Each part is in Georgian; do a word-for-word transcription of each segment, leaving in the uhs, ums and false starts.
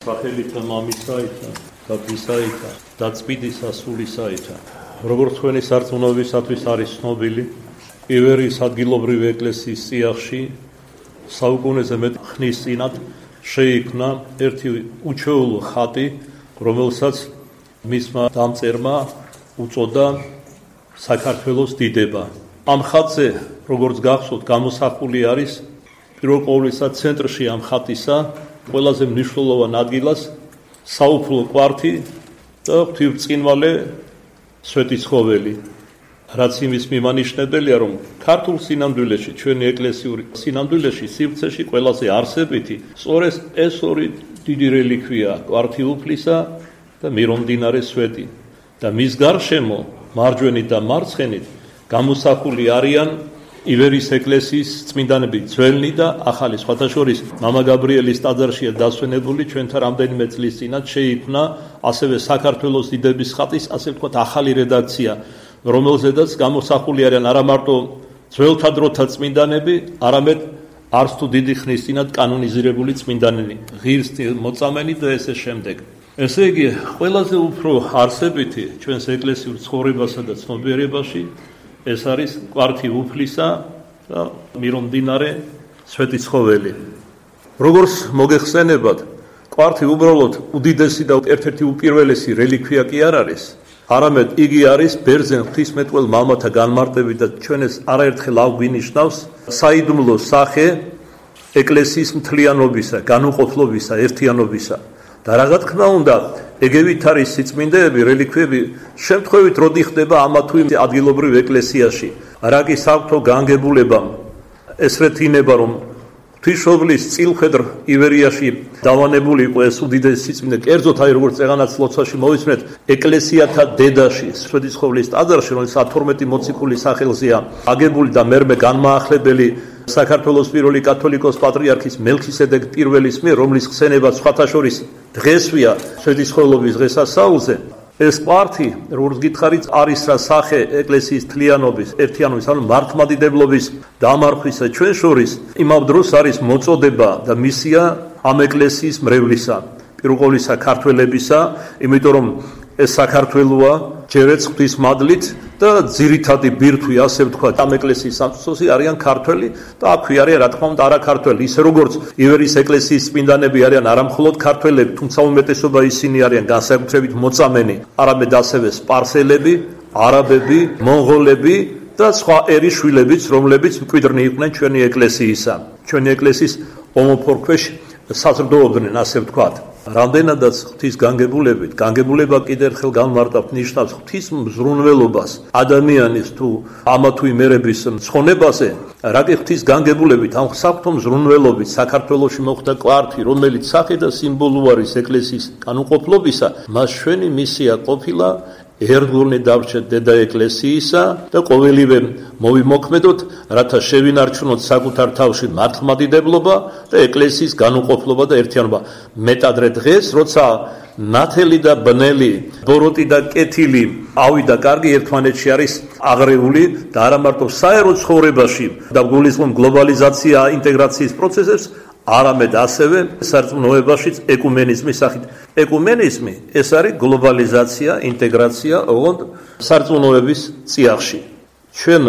სახელითა მამისაითა და ღვთისაითა და წმინდისა სულისაითა. Როგორც თქვენი სარწმუნოებისათვის არის ცნობილი, ივერიის ადგილობრივი ეკლესიის წიაღში საუკუნეზე მეტ ხნის წინათ შეიქმნა ერთი უჩვეულო ხატი, რომელსაც მისმა დამწერმა უწოდა საქართველოს დიდება. Ამ ხატზე, როგორც გახსოვთ, გამოსახული არის პირველ ყოვლისა ცენტრში ამ ხატისა ყველაზე მნიშვნელოვან ადგილას საუფლო კვართი და ღვთისმწყინვალე სვეტიცხოველი. რაც იმის მიმანიშნებელია, რომ ქართულ სინამდვილეში, ჩვენი ეკლესიური სინამდვილეში, სივრცეში ყველაზე არსებითი სწორედ ეს ორი დიდი რელიქვია, კვართი უფლისა და მირონდინარე სვეტი. და მის გარშემო, მარჯვენით და მარცხენით გამოსახული არიან ივერიის ეკლესიის წმინდანები, ძველნი და ახალი. სხვათა შორის, მამა გაბრიელის ტაძარშია დასვენებული, ჩვენთან რამდენიმე წლის წინათ შეიქმნა ასევე საქართველოს დიდების ხატის, ასე ვთქვათ, ახალი რედაქცია, რომელზედაც გამოსახული არიან არა მარტო ძველთა დროთა წმინდანები, არამედ არც თუ დიდი ხნის წინათ კანონიზირებული წმინდანები, ღირსი მოწამენი და ესე შემდეგ. ესე იგი, ყველაზე უფრო არსებითი ჩვენს ეკლესიურ ცხოვრებასა და ცნობიერებაში ეს არის კვართი უფლისა და მირონდინარე სვეტიცხოველი. Როგორც მოგეხსენებათ, კვართი უბრალოდ უდიდესი და ერთ-ერთი უპირველესი რელიქვია კი არ არის, არამედ იგი არის ბერძენ ღვთისმეტყველ მამათა განმარტებით და ჩვენ ეს არაერთხელ აღვინიშნავს საიდუმლო სახე ეკლესიის მთლიანობისა, განუყოფლობისა, ერთიანობისა. და რა თქმა უნდა, ეგევით არის სიწმინდეები, რელიქვიები, შემთხვევით როდი ხდება ამა თუ იმ ადგილობრივ ეკლესიაში. რა კი საღვთო განგებულებამ ესრეთინება, რომ ღვთისმშობლის წილხედრ ივერიაში დავანებული იყო ეს უდიდესი სიწმინდე, კერძოდ აი როგორც წეღანაც ლოცვაში მოვისმენთ, ეკლესიათა დედაში, სვეტიცხოვლის ტაძარში, რომელიც ათორმეტი მოციქულის სახელზეა აგებული და მერმე განმაახლებელი საქართველოს პირველი კათოლიკოს პატრიარქის მელქისედეკ პირველის მიერ, რომლის ხსენება სხვათა შორის დღესვია სვეტიცხოვლობის დღესასწაულზე. ეს კვართი, როგორც გითხარით, არის რა სახე ეკლესიის თლიანობის, ერთიანობის, ანუ მართლმადიდებლობის დამარხვისა ჩვენ შორის, იმავ დროს არის მოწოდება და მისია ამ ეკლესიის მრევლისა, პირველ ყოვლისა ქართველებისა, იმიტომ რომ ეს საქართველოა, ჯერეც ღვთისმადლით და ძირითადი ბირთვი, ასე ვთქვათ, ამ ეკლესიის სამწუხაროდ არიან ქართველი და აქვე არიან, რა თქმა უნდა, არაქართველი. ისე როგორც ივერიის ეკლესიის წმინდანები არიან არამხოლოდ ქართველები, თუმცა უმეტესობა ისინი არიან განსაკუთრებით მოწამენი, არამედ ასევე სპარსელები, არაბები, მონღოლები და სხვა ერის შვილებიც, რომლებიც მკვიდრნი იყვნენ ჩვენი ეკლესიისა. ჩვენი ეკლესიის ომოფორ ქვეშ საზრდოობდნენ, ასე ვთქვათ. რამდენადაც ღვთის განგებულებით, განგებულება კიდევ ერთხელ განმარტავთ, ნიშნავს ღვთის მზრუნველობას ადამიანის თუ ამა თუ იმ ერების ცხონებაზე. რა კი ღვთის განგებულებით, ამ საღვთო მზრუნველობით საქართველოში მოხდა კვართი, რომელიც სახე და სიმბოლო არის ეკლესიის განუყოფლობისა, მას ჩვენი მისია ყოფილა ერთგულნი დავრჩეთ დედა ეკლესიისა და ყოველივე მოვიმოქმედოთ, რათა შევინარჩუნოთ საკუთარ თავში მართლმადიდებლობა და ეკლესიის განუყოფლობა და ერთიანობა. მეტადრე დღეს, როცა ნათელი და ბნელი, ბოროტი და კეთილი ავიდა კარგი, ერთმანეთში არის აღრეული და არა მარტო საერო ცხოვრებაში და გულისხმობ გლობალიზაცია, ინტეგრაციის პროცესებს, არამედ ასევე სარწმუნოებაშიც ეკუმენიზმის სახით. ეკუმენიზმი ეს არის გლობალიზაცია, ინტეგრაცია, ოღონდ სარწმუნოების წიაღში. ჩვენ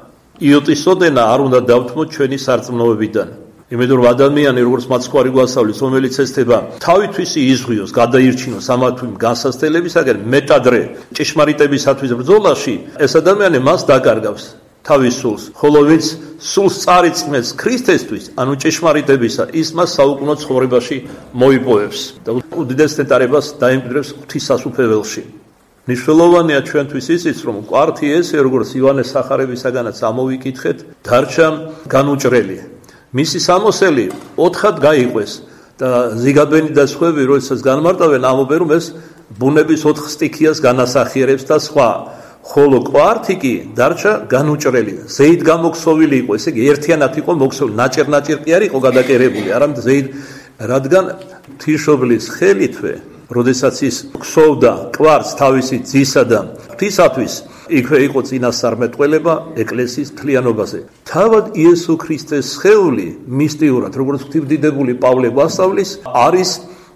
იოტისოდენა არ უნდა დავთმოთ ჩვენი სარწმუნოებიდან. იმიტომ რომ ადამიანი, როგორც მაცხვარი გვასწავლის, რომელიც ესწება თავისთვის იზღვიოს, გადაირჩინოს ამა თუ იმ განსაცდელებისაგან, მეტადრე ჭეშმარიტებისათვის ბრძოლაში, ეს ადამიანი მას დაკარგავს თავის სულს, ხოლო ვინც სულს წარიწყნეს ქრისტესთვის, ანუ ჭეშმარიტებისა, ის მას საუკუნო ცხოვრებაში მოიპოვებს და უდიდეს ნეტარებას დაემკვიდრებს ღვთისასუფეველში. მნიშვნელოვანია ჩვენთვის ისიც, რომ კვართი ესე, როგორც ივანეს სახარებისაგანაც ამოვიკითხეთ, დარჩა განუჭრელი. მისი სამოსელი ოთხად გაიყვეს და ზიგაბენი და სხვები, როდესაც განმარტავენ, ამობენ, რომ ეს ბუნების ოთხ სტიქიას განასახიერებს და სხვა. ხოლო კვართი კი დარჩა განუჭრელი. ზეიდ გამოქსოვილი იყო, ესე იგი ერთიანად იყო მოქსოვილი, ნაჭერ-ნაჭერ კი არ იყო გადაკერებული, არამედ ზეიდ, რადგან ღვთისმშობლის ხელითვე, როდესაც ის ქსოვდა კვართს თავისი ძისა და ღვთისათვის, იქვე იყო წინასწარმეტყველება ეკლესიის მთლიანობაზე. თავად იესო ქრისტეს სხეული მისტიურად, როგორც ღვთისმდიდებული პავლე გვასწავლის, არის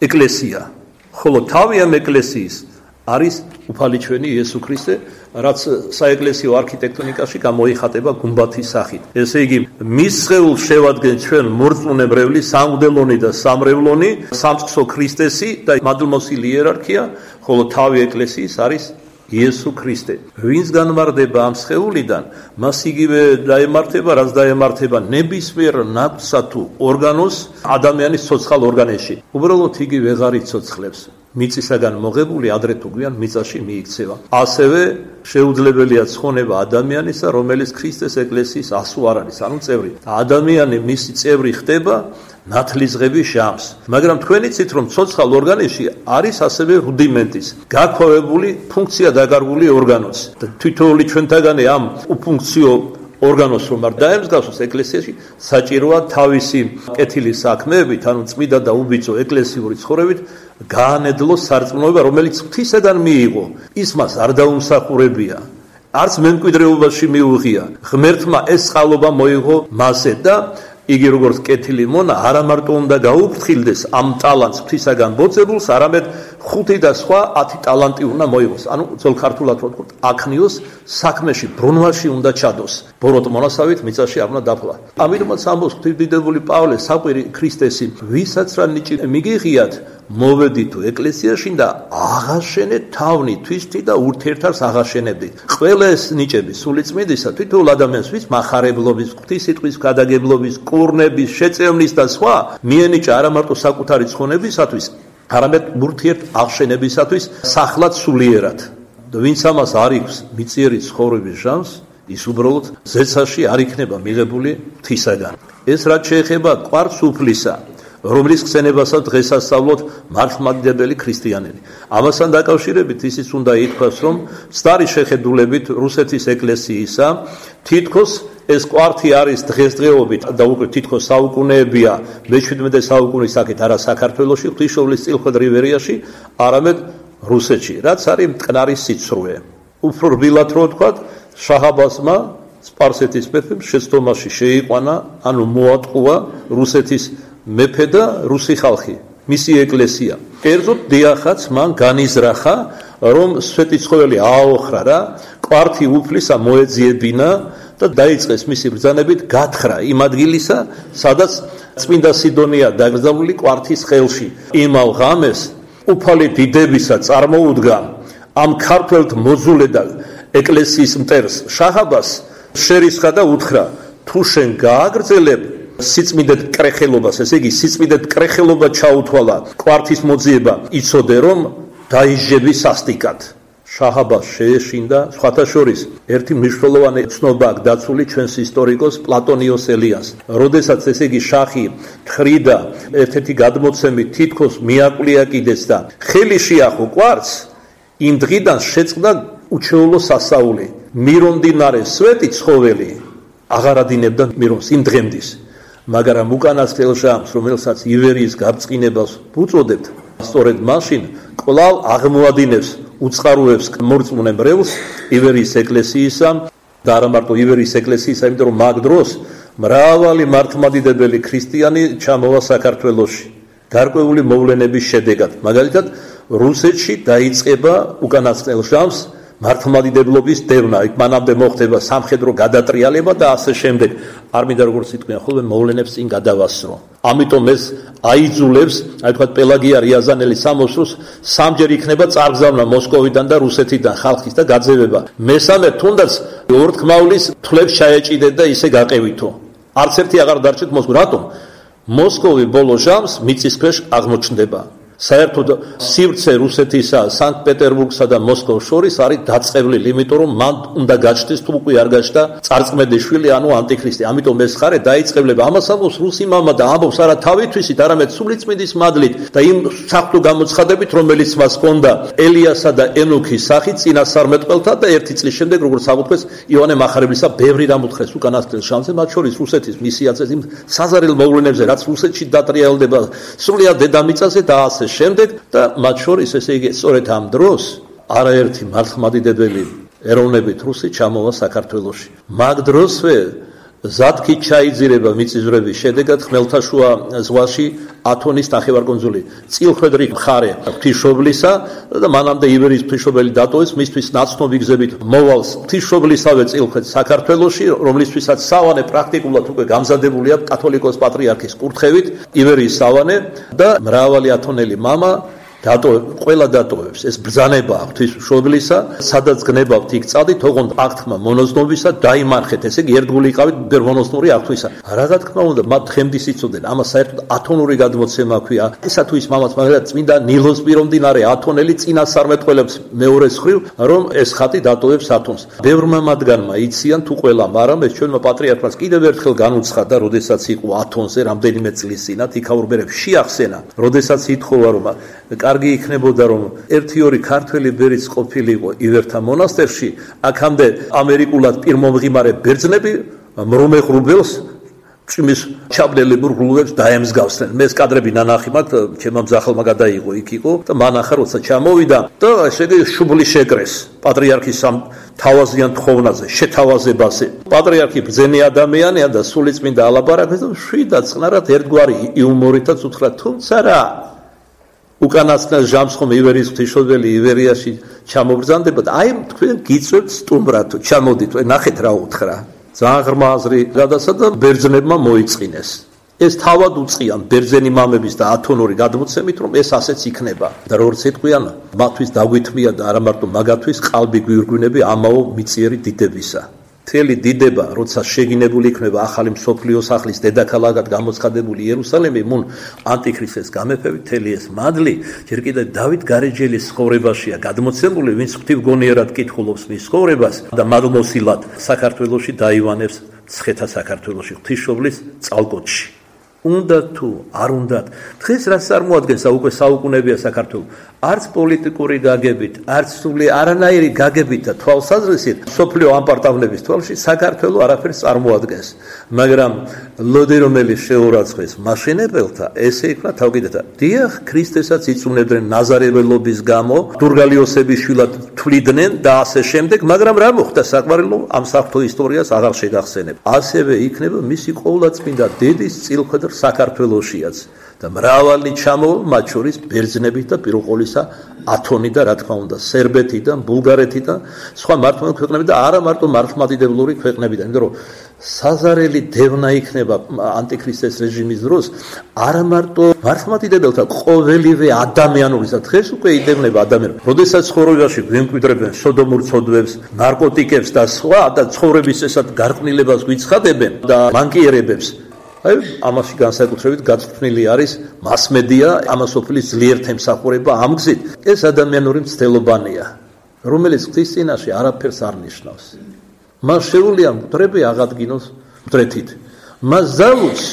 ეკლესია, ხოლო თავი ამ ეკლესიის არის უფალი ჩვენი იესო ქრისტე, რაც საეკლესიო არქიტექტონიკაში გამოიხატება გუმბათის სახით. ესე იგი, მის სხეულს შევადგენთ ჩვენ მორწმუნებრევლი, სამღვდელონი და სამრევლონი, სამწყსო ქრისტესი და მადლმოსილი იერარქია, ხოლო თავი ეკლესიის არის იესო ქრისტე. ვინც განმარდება ამ სხეულიდან, მას იგივე დაემართება, რაც დაემართება ნებისმიერ ნაკვთსა თუ ორგანოს ადამიანის ცოცხალ ორგანოში. უბრალოდ იგი ვეღარ იცოცხლებს. მიწისაგან მოღებული ადრე თუ გვიან მიწაში მიიქცევა. ასევე შეუძლებელია ცხონება ადამიანისა, რომელიც ქრისტეს ეკლესიის ასო არ არის, ანუ წევრი. ადამიანი მისი წევრი ხდება ნათლისღების ჟამს. მაგრამ თქვენ იცით, რომ ცოცხალ ორგანოში არის ასევე რუდიმენტის, გაქვავებული ფუნქცია დაკარგული ორგანოც. და თითოეული ჩვენთაგანი ამ უფუნქციო ორგანოს რომ არ დაემსგავსოს ეკლესიაში, საჭიროა თავისი კეთილი საქმეებით, ანუ წმიდა და უბიძო ეკლესიური ცხოვრებით გაანედლოს სარწმუნოება, რომელიც ღვთისაგან მიიღო. ის მას არ დაუმსახურებია, არც მემკვიდრეობაში მიუღია. ღმერთმა ეს წყალობა მოიღო მასზე და იგი როგორც კეთილი მონა არა მარტო უნდა გაუფრთხილდეს ამ ტალანტს ღვთისაგან ბოძებულს, არამედ ხუთი და სხვა ათი ტალანტი უნდა მოიღოს. ანუ ძველ ქართულად რო ვთქვათ, აქნიოს საქმეში, ბრუნვაში უნდა ჩადოს. ბოროტ მონასავით მიწაში არ უნდა დაფლა. ამიტომაც ამბობს ღვთისმდიდრებული პავლე საყვირი ქრისტესი, ვისაც რა ნიჭი მიგიღიათ, მოვედით თუ ეკლესიაში და აღაშენეთ თავნი თვისთი და ურთიერთავს აღაშენებდით. ყველა ეს ნიჭები სულიწმიდისა თითოეულ ადამიანს ვის მახარებლობის, ღვთისიტყვის გადაგებლობის, კურნების, შეწევნის და სხვა მიენიჭა არა მარტო საკუთარი ცხონებისათვის, არამედ ურთიერთ აღშენებისათვის სახლად სულიერად. და ვინც ამას არ აქვს მიწიერი ცხოვრების ჟამს, ის უბრალოდ ზეცაში არ იქნება მიღებული ღვთისაგან. ეს რაც შეეხება კვარც უფლისა, რომლის ხსენებასაც დღეს ასწავლოთ მართლმადიდებელი ქრისტიანები. ამასთან დაკავშირებით ისიც უნდა ითქვას, რომ მცდარი შეხედულებით რუსეთის ეკლესიისა თითქოს ეს კვართი არის დღესდღეობით და უკვე თითქოს საუკუნეებია მეჩვიდმეტე საუკუნის აქეთ არა საქართველოში, ღვთისმშობლის წილხვედ რივერიაში, არამედ რუსეთში, რაც არის მტკნარი სიცრუე. უფრო რბილად რო ვთქვათ, შაჰ-აბასმა სპარსეთის მეფემ შეცდომაში შეიყვანა, ანუ მოატყუა რუსეთის მეფე და რუსი ხალხი, მისი ეკლესია. კერძოდ დიახაც მან განიზრახა, რომ სვეტიცხოველი ააოხრა რა, კვართი უფლისა მოეძიებინა და დაიწყეს მისი ბრძანებით გათხრა იმ ადგილისა, სადაც წმინდა სიდონია დაკრძალული კვართის ხელში. იმავ ღამეს უფალი დიდებისა წარმოუდგა ამ ქართველთ მოძულე და ეკლესიის მტერს შაჰ-აბას შერისხა და უთხრა, თუ შენ გააგრძელებ სიწმიდეთ კრეხელობას, ესე იგი სიწმიდეთ კრეხელობა ჩაუთვალა, კვართის მოძიება იცოდე რომ დაიჟები სასტიკად. შაჰ-აბას შეეშინდა, სხვათა შორის ერთი მნიშვნელოვანი ცნობა აქვს დაცული ჩვენს ისტორიკოს პლატონიოს ელიას. როდესაც ესე იგი შაჰი თხრიდა ერთ-ერთი გადმოცემით თითქოს მიაკვლია კიდეც და ხელი შეახო კვართს, იმ დღიდან შეწყდა უჩვეულო სასაული. მირონდინარე სვეტი ცხოველი აღარ ადინებდა მირონს იმ დღემდის. მაგრამ უკანასკნელ ჟამს, რომელსაც ივერიის გაბრწყინებას უწოდებთ, სწორედ მაშინ კვლავ აღმოადინებს უწყაროებს მორწმუნებრევლს ივერიის ეკლესიისა და არა მარტო ივერიის ეკლესიისა, იმიტომ რომ მაგ დროს მრავალი მართლმადიდებელი ქრისტიანი ჩამოვა საქართველოში გარკვეული მოვლენების შედეგად. მაგალითად, რუსეთში დაიწყება უკანასკნელ ჟამს მართლმადიდებლობის დევნა, იქ მანამდე მოხდება სამხედრო გადატრიალება და ასე შემდეგ. არ მინდა როგორც იტყვიან ხოლმე მოვლენებს წინ გადავასრო. ამიტომ ეს აიძულებს, აი თქვა პელაგია რიაზანელი სამოსროს სამჯერ იქნება წარგზავნა მოსკოვიდან და რუსეთიდან ხალხის და გაძევება. მესამე თუნდაც ორთქმავლის თვლებს ჩაეჭიდეთ და ისე გაყევითო. არც ერთი აღარ დარჩეთ მოსკოვი. რატომ? მოსკოვი ბოლო ჟამს მიწის ქვეშ აღმოჩნდება. საერთოდ სივრცე რუსეთისა, სანქტ-პეტერბურგსა და მოსკოვს შორის არის დაწყევლილი, იმიტომ რომ მან უნდა გაჩნდეს თუ უკვე არ გაჩნდა წარწმედი-შვილი, ანუ ანტიქრისტი. ამიტომ ეს ხარე დაიწყებლება. ამას ამბობს რუსი მამა და ამბობს არა თავითვისით, არამედ სულიწმიდის მადლით და იმ საღვთო გამოცხადებით, რომელიც მას ჰქონდა ელიასა და ენოქის სახით წინასწარმეტყველთა და ერთი წლის შემდეგ, როგორც აღუთქვეს, იოანე მახარებლისა ბევრი დამუთხეს უკანასკნელ ჟამზე, მათ შორის რუსეთის მისიაზე, იმ საზარელ მოვლენებზე, რაც რუსეთში დატრიალდება სრულიად დედამიწაზე და ასე შემდეგ და მათ შორის ესე იგი სწორედ ამ დროს არაერთი მართლმადიდებელი ეროვნებით რუსი ჩამოვა საქართველოში. მაგ დროსვე ზათქი ჩაიძირება მიწისძვრების შედეგად ხმელთაშუა ზღვაში ათონის ნახევარკუნძული წილხედრი მხარე ღვთისმშობლისა და მანამდე ივერიის ღვთისმშობელი დატოვეს მისთვის ნაცნობი გზებით მოვალს ღვთისმშობლისავე წილხედს საქართველოში რომლისთვისაც სავანე პრაქტიკულად უკვე გამზადებულია კათოლიკოს პატრიარქის კურთხევით ივერიის სავანე და მრავალი ათონელი მამა დატოვებ, ყველა დატოვებს ეს ბრძანება ღვთისმშობლისა, სადაც გნებავთ იქ წადით, ოღონდ აღთქმა მონოზნობისა დაიმარხეთ, ესე იგი ერთგული იყავით ბერმონოსნური აღთქვისა. რა თქმა უნდა, მათ ხემდის იცოდნენ, ამას საერთოდ ათონური გადმოცემა ქვია. ისა თუ ის მამაც მაგალითად წმინდა ნილოს პირომდინარე ათონელი წინასწარმეტყველებს მეორე მხრივ, რომ ეს ხატი დატოვებს ათონს. ბევრმა მათგანმა იციან თუ ყველა, მაგრამ ეს ჩვენმა პატრიარქმაც კიდევ ერთხელ განუცხადა, როდესაც იყო ათონზე რამდენიმე წლის წინათ იქაურ ბერებს შეახსენა, როდესაც ითხოვა რომ კარგი იქნებოდა რომ ერთი ორი ქართველი ბერიც ყოფილიყო ივერთა მონასტერში, აქამდე ამერიკულად პირმომღიმარე ბერძნები მრომე ღრუბელს წმის ჩაბნელებურ ღრუბლებს დაემსგავსდნენ. მე ეს კადრები ნანახი მაქვს, ჩემმა მძახელმა გადაიღო იქ იყო და მანახა როცა ჩამოვიდა და ესე იგი შუბლი შეკრეს პატრიარქის ამ თავაზიან თხოვნაზე, შეთავაზებაზე. პატრიარქი ბრძენი ადამიანია და სულიწმინდა ალაბარაკებს და შვიდად წყნარად ერთგვარი იუმორითაც უთხრა, თუმცა რა უკანასკნელ ჟამს ხომ ივერიის ღვთისმშობელი ივერიაში ჩამობრძანდებოდა. აი თქვენ გიწევთ სტუმრად, ჩამოდით, ნახეთ რა უთხრა. ძალიან ღრმა აზრი გადასცა და ბერძნებმა მოიწყინეს. ეს თავად უწყიან ბერძენი მამების და ათონური გადმოცემით, რომ ეს ასეც იქნება. და როგორც ეთქვიან, მათთვის დაგვითმია და არა მარტო მაგათვის ყალბი გვირგვინები ამაო მიწიერი დიდებისა. მთელი დიდება, როცა შეგინებული იქნება ახალი მსოფლიო სახლის დედაქალაქად გამოცხადებული იერუსალიმი, მუნ ანტიქრისტეს გამეფებით, მთელი ეს მადლი ჯერ კიდევ დავით გარეჯელის ცხოვრებაშია გადმოცემული, ვინც ღვთივგონიერად კითხულობს მის ცხოვრებას და მადლმოსილად საქართველოში დაივანებს ცხეთა საქართველოში ღვთისმშობლის წალკოტში. უნდა თუ არ უნდათ დღეს რაც წარმოადგენს უკვე საუკუნეებია საქართველოს არც პოლიტიკური გაგებით, არც სული არანაირი გაგებით და თვალსაზრისით სოფლიო ამპარტავნების თვალში საქართველოს არაფერს წარმოადგენს, მაგრამ ლოდი რომელიც შეურაცხყვეს მაშინებელთა ესე იქნა თავგიდეთა დიახ ქრისტესაც იწუნებდნენ ნაზარეველობის გამო დურგალიოსების შვილად თვლიდნენ და ასე შემდეგ, მაგრამ რა მოხდა საყვარელო ამ საფრთხო ისტორიას აღარ შეგახსენებ. ასევე იქნება მისი ყოვლადწმინდა დედის წილხედრ საქართველოშიაც და მრავალი ჩამოვა მათ შორის ბერძნებით და პიროყოლისა ათონი და რა თქმა უნდა სერბეთიდან, ბულგარეთიდან, სხვა მართლმადიდებლური ქვეყნები და არა მარტო მართლმადიდებლური ქვეყნებიდან, იმიტომ რომ საზარელი დევნა იქნება ანტიქრისტეს რეჟიმის დროს არა მარტო მართლმადიდებელთა ყოველივე ადამიანურის და დღეს უკვე იდევნება ადამიანებს, როდესაც ცხოვრებაში გვემკვიდრებენ სოდომურ ცოდვებს, ნარკოტიკებს და სხვა და ცხოვრების ესად გარყვნილებას გვიცხადებენ და მანკიერებებს. აი, ამაში განსაკუთრებით გაწვრთნილი არის მასმედია, ამასოფლის ძლიერ თემსახურება ამ გზით. ეს ადამიანური მცდელობანია, რომელიც ღვთის წინაშე არაფერს არ ნიშნავს. მას შეუძლია მკვდრები აღადგინოს მკვდრეთით. მას ძალუც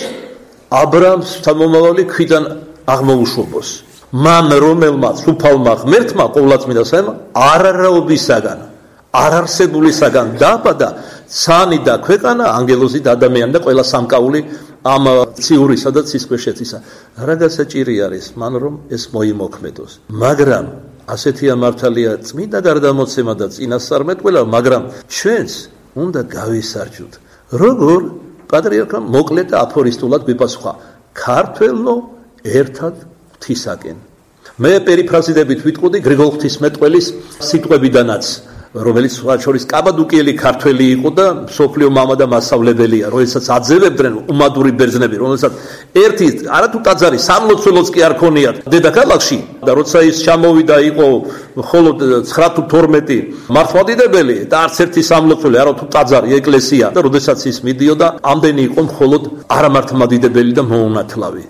აბრაამს მომავალი ქვიდან აღმოუშვებოს. მან რომელმაც უფალმა ღმერთმა ყოვლადწმინდა საემა არარაობისაგან, არარსებულისაგან დააბადა ცანი და ქვეყანა, ანგელოზი და ადამიანი და ყველა სამკაული ამ ციურისა და ცისქვეშეთისა. რა დასაჭირი არის მან რომ ეს მოიმოქმედოს. მაგრამ ასეთია მართალია წმინდა გარდამოცემა და წინასწარმეტყველა, მაგრამ ჩვენს უნდა გავისარჯოთ. როგორ პატრიარქა მოკლედ და აფორისტულად გვიპასუხა, ქართველო ერთად ღვთისაკენ. მე პერიფრაზიდებით ვიტყოდი გრიგოლ ღვთისმეტყველის სიტყვებიდანაც, რომელიც შორის კაბადუკიელი ქართველი იყო და სოფლიო მამა და მასწავლებელია, როდესაც აძევებდნენ უმადური ბერძნები, რომელსაც ერთი არათუ ტაძარი სამლოცველოც კი არ ქონიათ დედაქალაქში და როცა ის ჩამოვიდა იყო მხოლოდ ცხრა თუ თორმეტი მართლმადიდებელი და არც ერთი სამლოცველო, არათუ ტაძარი, ეკლესია და როდესაც ის მიდიოდა, ამდენი იყო მხოლოდ არამართლმადიდებელი და მოუნათლავი.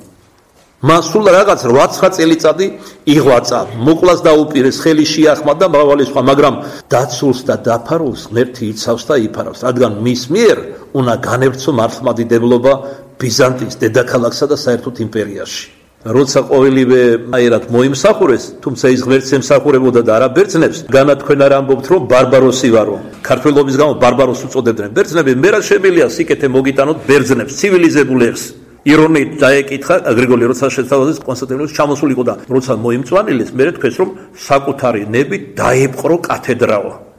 მას სულ რაღაც რვაცხრა წელიწადი იღვაწა, მოკლას დაუპირეს, ხელი შეახმა და მრავალი სხვა, მაგრამ დაცულს და დაფარულს ღმერთი იცავს და იფარავს, რადგან მის მიერ უნდა განევრცო მართლმადიდებლობა ბიზანტიის დედაქალაქსა და საერთოდ იმპერიაში. როცა ყოველივე აერად მოიმსახურეს, თუმცა ის ღმერთს ემსახურებოდა და არა ბერძნებს, განა თქვენ არ ამბობთ, რომ ბარბაროსი ვარო. ქართველობის გამო ბარბაროს უწოდებდნენ ბერძნები, მე რა შემიძლია სიკეთე მოგიტანოთ ბერძნებს, ცივილიზებულებს. ირონიით დაეკითხა გრიგოლი, როცა შეთავაზეს კონსტანტინოპოლის ჩამოსულიყო და როცა მოიმწვანილეს, მე თქვეს რომ საკუთარი ნებით დაიპყრო კათედრაო.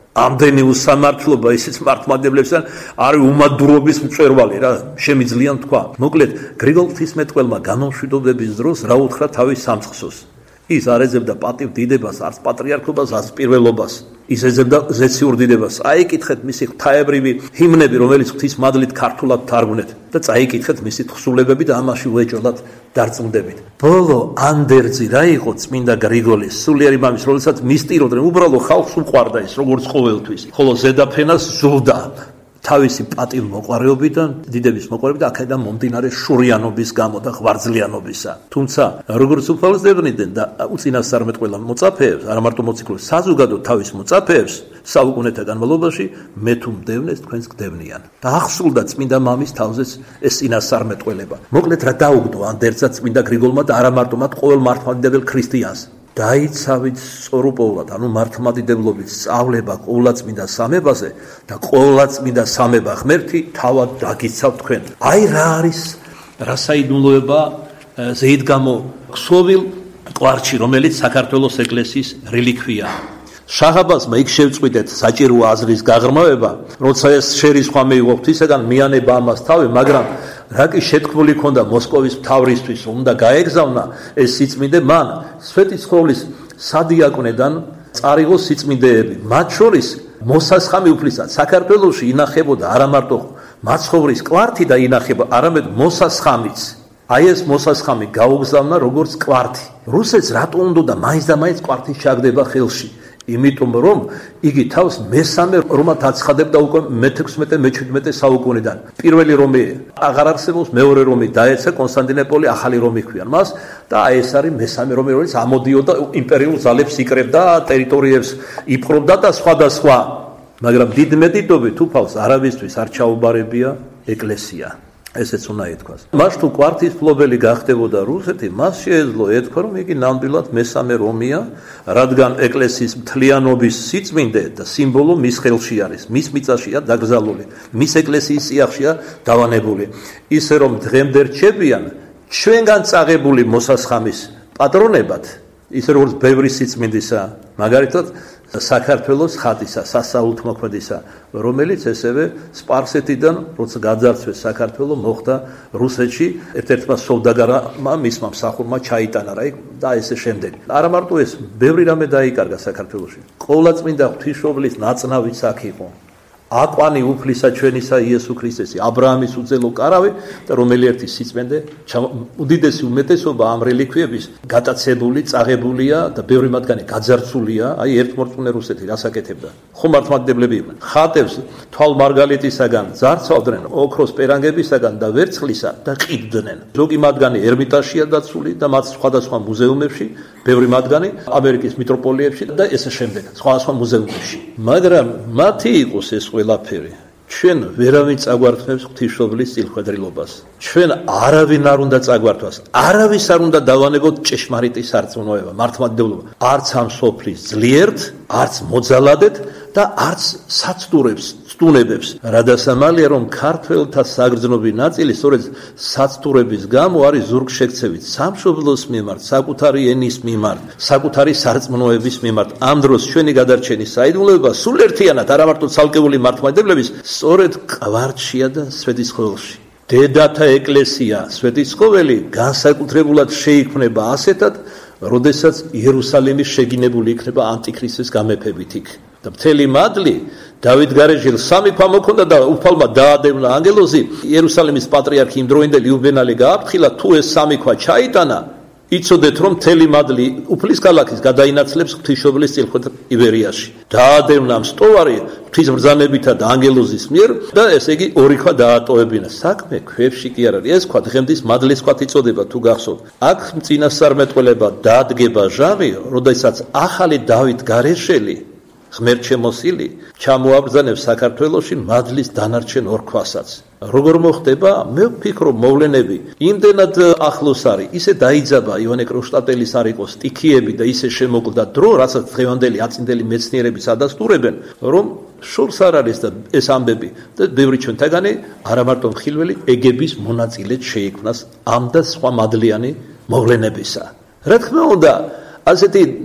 ამდენი უსამართლობა ისიც მართლმადიდებლებთან არის უმადურობის მწვერვალი რა შემიძლია თქვა. მოკლედ გრიგოლ ღვთისმეტყველმა გამომშვიდობების დროს რა უთხრა თავის სამწყსოს. ის არ ეძებდა პატივ დიდებას, არც პატრიარქობას, არც პირველობას. ის ეძებდა ზეციურ დიდებას. აიკითხეთ მისი ღვთაებრივი ჰიმნები, რომელიც ღვთის მადლით ქართულად თარგმნეთ და წაიკითხეთ მისი თხზულებები და ამაში უეჭველად დარწმუნდებით. ბოლო ანდერძი რა იყო წმინდა გრიგოლის სულიერი მამის, როდესაც მისტიროდნენ, უბრალო ხალხს უყვარდა ის, როგორც ყოველთვის. ხოლო ზედაფენას ზრდა თავისი პატივ მოყვარეობიდან, დიდების მოყვარეობიდან, აქედან მომდინარე შურიანობის გამო და ღვარძლიანობისა. თუმცა, როგორც უფალს დევნიდნენ და უწინასწარმეტყველა მოწაფეებს, არა მარტო მოციქულებს, საზოგადოდ თავის მოწაფეებს, საუკუნეთა განმავლობაში მე თუ მდევნეს, თქვენს გდევნიან. და ახსულდა წმინდა მამის თავზეც ეს წინასწარმეტყველება. მოკლედ რა დაუგდო ანდერძა წმინდა გრიგოლმა და არა მარტო მათ ყოველ მართლმადიდებელ ქრისტიანს. დაიცავით სწორუპოულად, ანუ მართლმადიდებლობით სწავლება ყოვლადწმინდა სამებაზე და ყოვლადწმინდა სამება ღმერთი თავად დაგიცავთ თქვენ. აი რა არის რა საიდუმლოება ზეიდგამო ქსოვილ კვარჩი, რომელიც საქართველოს ეკლესიის რელიქვიაა. შაღაბაზმა იქ შევწყვიტეთ საჭირო აზრის გაღრმავება, როცა ეს შერისხვა მიიღო ღვთისაგან, მიანება ამას თავი, მაგრამ რა კი შეთქმული ქონდა მოსკოვის მთავრისთვის, უნდა გაეგზავნა ეს სიწმინდე, მან სვეტიცხოვლის სადიაკვნედან წარიღო სიწმინდეები. მათ შორის მოსასხამი უფლისად საქართველოში ინახებოდა არა მარტო მაცხოვრის კვართი და ინახება, არამედ მოსასხამიც. აი ეს მოსასხამი გაუგზავნა როგორც კვართი. რუსეთს რატო უნდა მაინც და მაინც კვართის ჩაგდება ხელში? იმიტომ რომ იგი თავს მესამე რომად აცხადებდა უკვე მეთექვსმეტე მეჩვიდმეტე საუკუნიდან. პირველი რომი აღარ არსებობს, მეორე რომი დაეცა, კონსტანტინოპოლი ახალი რომი ჰქვიან მას და აი ეს არის მესამე რომი, რომელიც ამოდიოდა იმპერიულ ძალებს იკრებდა, ტერიტორიებს იპყრობდა და სხვადასხვა. მაგრამ დიდ მეტიდობით უფალს არავისთვის არ ჩაუბარებია ეკლესია. ესეც უნდა ეთქვას. მას თუ კვართის ფლობელი გახდებოდა რუსეთი, მას შეეძლო ეთქვა, რომ იგი ნამდვილად მესამე რომია, რადგან ეკლესიის მთლიანობის სიწმინდე და სიმბოლო მის ხელში არის, მის მიწაშია დაკრძალული, მის ეკლესიის წიაღშია დავანებული. ისე რომ დღემდე რჩებიან ჩვენგან წაღებული მოსასხამის პატრონებად, ისე როგორც ბევრი სიწმინდისა, მაგალითად საქართველოს ხატისა, სასაულთმოქმედისა, რომელიც ესევე სპარსეთიდან, როცა გაძარცვეს საქართველო, მოხდა რუსეთში, ერთ-ერთმა სოვდაგარმა მისმა მსახურმა ჩაიტანა რა და ესე შემდეგ. არა მარტო ეს, ბევრი რამე დაიკარგა საქართველოში. ყოვლადწმინდა ღვთისმშობლის ნაწნავიც აქ იყო. აკვანი უფლისა ჩვენისა იესო ქრისტესი, აბრაამის უძელო კარავი და რომელი ერთი სიწმინდე, უდიდესი უმეტესობა ამ რელიქვიების გატაცებული, წაღებულია და ბევრი მათგანი გაძარცულია, აი ერთმორწმუნე რუსეთი რასაკეთებდა. ხომ მართლმადიდებლები იყვნენ. ხატებს თვალ მარგალიტისაგან ძარცავდნენ, ოქროს პერანგებისაგან და ვერცხლისა და ყიდდნენ. ზოგი მათგანი ერმიტაჟია დაცული და მათ სხვადასხვა მუზეუმებში, ბევრი მათგანი ამერიკის მიტროპოლიებში და ესე შემდეგ, სხვადასხვა მუზეუმებში. მაგრამ მათი იყოს ეს ყველაფერი. ჩვენ ვერავინ წაგვართმევს ღვთისმშობლის წილხვედრილობას. ჩვენ არავინ არ უნდა წაგვართვას. არავის არ უნდა დავანებოთ ჭეშმარიტი სარწმუნოება, მართლმადიდებლობა. არც ამ სოფლის ძლიერთ, არც მოძალადეთ და არც საცდურებს, ცდუნებებს. რადასამალია რომ ქართველთა საგრძნობი ნაწილი სწორედ საცდურების გამო არის ზურგშექცევით სამშობლოს მიმართ, საკუთარი ენის მიმართ, საკუთარი სარწმუნოების მიმართ. ამ დროს ჩვენი გადარჩენის საიდუმლოება სულ ერთიანად, არა მარტო ცალკეული მართლმადიდებლების, სწორედ კვართშია და სვეტიცხოველში. დედათა ეკლესია, სვეტიცხოველი განსაკუთრებულად შეიქმნება ასეთად, როდესაც იერუსალიმი შეგინებული იქნება ანტიქრისტის გამეფებით იქ. და მთელი მადლი დავით გარეჯილს სამი ქვა მოქონდა და უფალმა დაადევნა ანგელოზი, იერუსალიმის პატრიარქი იმდროინდელი იუბენალი გააფრთხილა, თუ ეს სამი ქვა ჩაიტანა, იცოდეთ რომ მთელი მადლი უფლის ქალაქის გადაინაცლებს ღვთისმშობლის წილხვედრ იბერიაში. დაადევნა მსტოვარი ღვთისმბრძანებითა და ანგელოზის მიერ და ესე იგი ორი ქვა დაატოვებინა. საქმე ქვებში კი არ არის. ეს ქვა დღემდის მადლის ქვათ იწოდება თუ გახსოვთ. აქ წინასწარმეტყველება დაადგება ჟამი, როდესაც ახალი დავით გარეშელი ღმერთშემოსილი ჩამოაბრძანებს საქართველოში მადლის დანარჩენ ორ ქვასაც. როგორ მოხდება? მე ვფიქრობ მოვლენები იმდენად ახლოს არის, ისე დაიძაბა ივანე კრონშტადტელის არ იყოს სტიქიები და ისე შემოკლდა დრო, რასაც დღევანდელი აწინდელი მეცნიერების ადასტურებენ, რომ შორს არ არის და ეს ამბები და ბევრი ჩვენთაგანი არა მარტო მხილველი ეგების მონაწილეც შეიქმნას ამ და სხვა მადლიანი მოვლენებისა. რა თქმა უნდა, ასეთი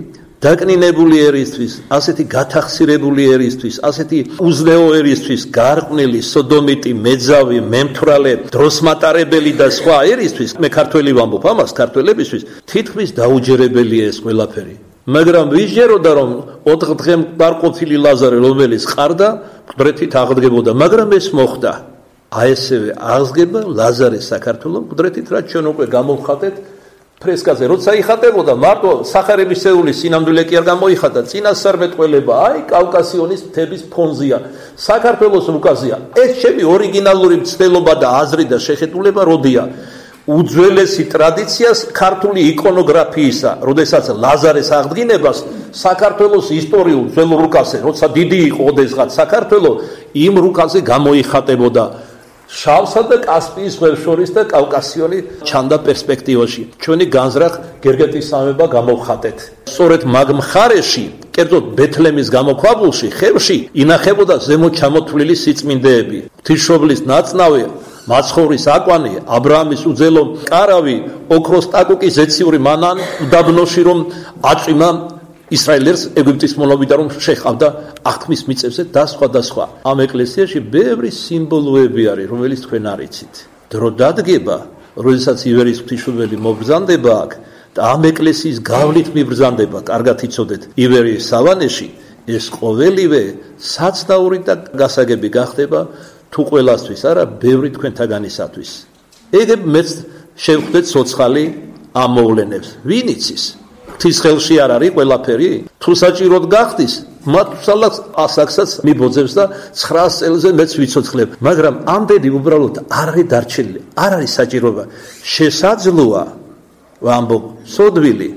დაკნინებული ერისთვის, ასეთი გათახსირებული ერისთვის, ასეთი უზნეო ერისთვის, გარყვნილი, სოდომიტი, მეძავი, მემთვრალე, დროსმატარებელი და სხვა ერისთვის, მე ქართველი ვამბობ ამას ქართველებისთვის, თითქმის დაუჯერებელია ეს ყველაფერი. მაგრამ ვიჯეროდა რომ ოთხ დღემ გარყოფილი ლაზარე რომელიც ყარდა, მკვდრეთით აღდგებოდა, მაგრამ ეს მოხდა. აი ესევე აღსგება ლაზარე საქართველოს მკვდრეთით, რაც ჩვენ უკვე გამოვხატეთ ფრესკაზე, როცა იხატებოდა მარტო სახარებისეული სინამდვილე კი არ გამოიხატა, წინასწარმეტყველება, აი კავკასიონის მთების ფონზია, საქართველოს რუკაზია. ეს ჩემი ორიგინალური მცდელობა და აზრი და შეხედულება როდია უძველესი ტრადიციას ქართული იკონოგრაფიისა, როდესაც ლაზარეს აღდგინებას საქართველოს ისტორიულ ძველ რუკაზე, როცა დიდი იყო ოდესღაც საქართველო, იმ რუკაზე გამოიხატებოდა შავსა და კასპიის ზღვებს შორის და კავკასიონი ჩანდა პერსპექტივაში. ჩვენი განზრახ გერგეტის სამება გამოვხატეთ. სწორედ მაგ მხარეში, კერძოდ ბეთლემის გამოქვაბულში, ხევში ინახებოდა ზემოთ ჩამოთვლილი სიწმინდეები. ღვთისმშობლის ნაწნავი, მაცხოვრის აკვანი, აბრაამის უძელო კარავი, ოქროს ტაკუკის ზეციური მანან უდაბნოში რომ აწვიმა ისრაელერს ეგვიპტის მონოვიდან რომ შეჰყავდა აღქმის მიწებზე და სხვა და სხვა. ამ ეკლესიაში ბევრი სიმბოლოები არის, რომელიც თქვენ არ იცით. დრო დადგება, როდესაც ივერიის ღვთისმშობელი მობრძანდება აქ და ამ ეკლესიის გავლით მიბრძანდება, კარგად იცოდეთ, ივერიის სავანეში ეს ყოველივე საცნაური და გასაგები გახდება თუ ყველასთვის არა, ბევრი თქვენთაგანისათვის. ეგ მეც შევხვდეთ ცოცხალი ამ მოვლენებს. ვინ იცის? ღვთის ხელში არ არის ყველაფერი? თუ საჭიროდ გახდის, მათსალაც ასაკსაც მიბოძებს და ცხრაას წელზე მეც ვიცოცხლებ. მაგრამ ამდენი უბრალოდ არ არის დარჩენილი, არ არის საჭიროება. შესაძლოა, ვამბობ, სოდვილი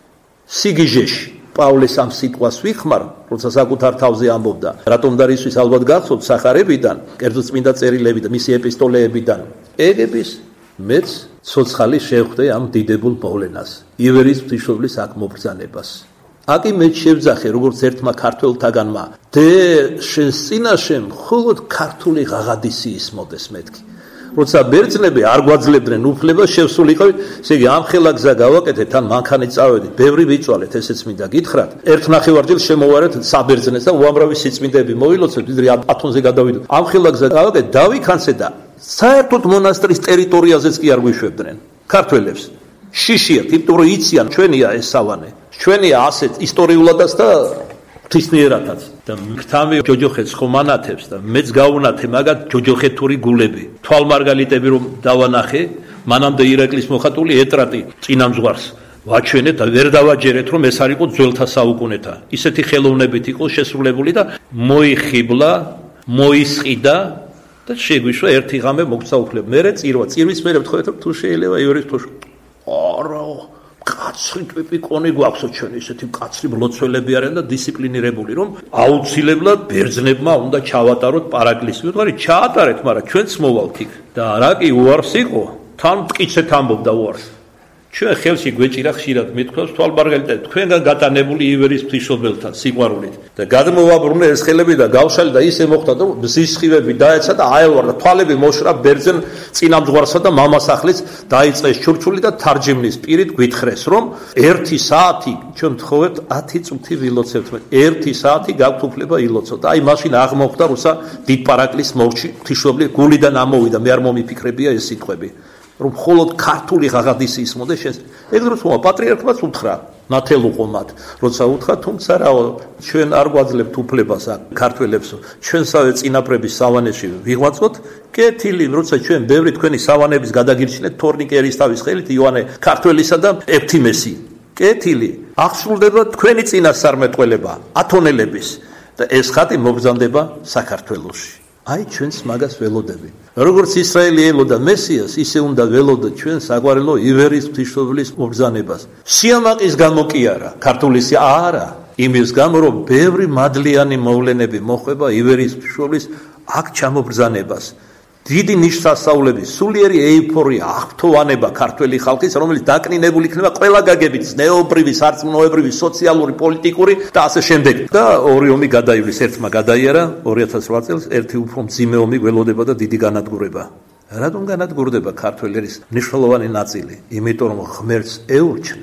სიგიჟეში პავლეს ამ სიტყვას ვიხმარ, როცა საკუთარ თავზე ამბობდა. რატომ და რისთვის ალბათ გახსოვთ სახარებიდან, კერძოდ წმინდა წერილებიდან, მისი ეპისტოლეებიდან. ეგების მეც ცოცხალი შევხვდე ამ დიდებულ მოვლენას, ივერიის ღვთისმშობლის აქ მობრძანებას. აკი მეც შევძახე როგორც ერთმა ქართველთაგანმა, დე შენს წინაშე მხოლოდ ქართული ღაღადისი ისმოდეს მეთქი. როცა ბერძნები არ გვაძლებდნენ უფლებას შევსულიყავით, ესე იგი ამ ხელა გზა გავაკეთეთ, თან მანქანით წავედით, ბევრი ვიწვალეთ, ესეც მინდა გითხრათ. ერთ ნახევარჯერ შემოვარეთ საბერძნეს და უამრავი სიწმინდეები მოილოცეთ, ვიდრე ათონზე გადავიდოთ. ამ ხელა გზა გავაკეთეთ, დავიქანცე და საერთოდ მონასტრის ტერიტორიაზეც კი არ გვიშვებდნენ ქართველებს. შიშია, იმიტომ რომ იციან ჩვენია ეს სავანე. ჩვენია ასეთ ისტორიულადაც და ღვთისმიერათაც. და მქთამი ჯოჯოხეთს ხომ ანათებს და მეც გავუნათე მაგათ ჯოჯოხეთური გულები. თვალმარგალიტები რომ დავანახე, მანამდე ირაკლის მოხატული ეტრატი წინამძღვარს ვაჩვენეთ და ვერ დავაჯერეთ რომ ეს არ იყო ძველთა საუკუნეთა. ისეთი ხელოვნებით იყო შესრულებული და მოიხიბლა, მოისყიდა და შეგვიშვა ერთი ღამე მოგცა უფლება. მერე წირვა, წირვის მერე ვთხოვეთ რომ თუ შეიძლება ივერიის თოში. არა, კაცრი ტიპიკონი გვაქვსო ჩვენ ისეთი კაცრი მლოცველები არიან და დისციპლინირებული რომ აუცილებლად ბერძნებმა უნდა ჩავატაროთ პარაკლისი. ვთქვარი ჩაატარეთ, მაგრამ ჩვენც მოვალთ იქ. და რა კი უარს იყო, თან მტკიცეთ ამბობდა უარს. ჩვენ ხელში გვეჭირა ხშირად მეთქვას თვალმარგალიტა თქვენგან გატანებული ივერიის ღვთისმშობელთან სიყვარულით და გადმოვაბრუნე ეს ხელები და გავშალი და ისე მოხდა და მზის სხივები დაეცა და აელვარ და თვალები მოშრა ბერძენ წინამძღვარსა და მამასახლის დაიწყეს ჩურჩული და თარჯიმნის პირით გვითხრეს რომ ერთი საათი ჩვენ მთხოვეთ ათი წუთი ვილოცებთ ერთი საათი გაქვთ უფლება ილოცოთ. აი მაშინ აღმოხდა როცა დიდ პარაკლის მორჩი ღვთისმშობელი გულიდან ამოვიდა. მე არ მომიფიქრებია ეს სიტყვები. რომ მხოლოდ ქართული ღაღადისი ისმოდეს შენს. ეგ დროს მომა პატრიარქმაც უთხრა, ნათელუყო მათ, როცა უთხრა, თუმცა რაო, ჩვენ არ გვაძლევთ უფლებას აქ ქართველებსო, ჩვენსავე წინაპრების სავანეში ვიღვაწოთ, კეთილი, როცა ჩვენ ბევრი თქვენი სავანების გადაგირჩნეთ თორნიკე ერისთავის ხელით, იოანე ქართველისა და ეფთიმესი. კეთილი, აღსრულდება თქვენი წინასწარმეტყველება, ათონელების და ეს ხატი მობრძანდება საქართველოში. აი ჩვენს მაგას ველოდები. როგორც ისრაელი ელოდა მესიას, ისე უნდა ველოდოთ ჩვენ საგვარეულო ივერიის ღვთისმშობლის მობრძანებას. სიამაყის გამო კი არა, ქართული სია არა, იმის გამო რომ ბევრი მადლიანი მოვლენები მოხდება ივერიის ღვთისმშობლის აქ ჩამობრძანებას. დიდი ნიშნსასწაულები, სულიერი ეიფორია, აღფრთოვანება ქართველი ხალხის, რომელიც დაკნინებული იქნება ყველა გაგებით, ზნეობრივი, სარწმუნოებრივი, სოციალური, პოლიტიკური და ასე შემდეგ. და ორი ომი გადაივლის, ერთმა გადაიარა ორი ათას რვა წელს, ერთი უფრო მძიმე ომი გველოდება და დიდი განადგურება. რატომ განადგურდება ქართველების მნიშვნელოვანი ნაწილი? იმიტომ რომ ღმერთს ეურჩნენ,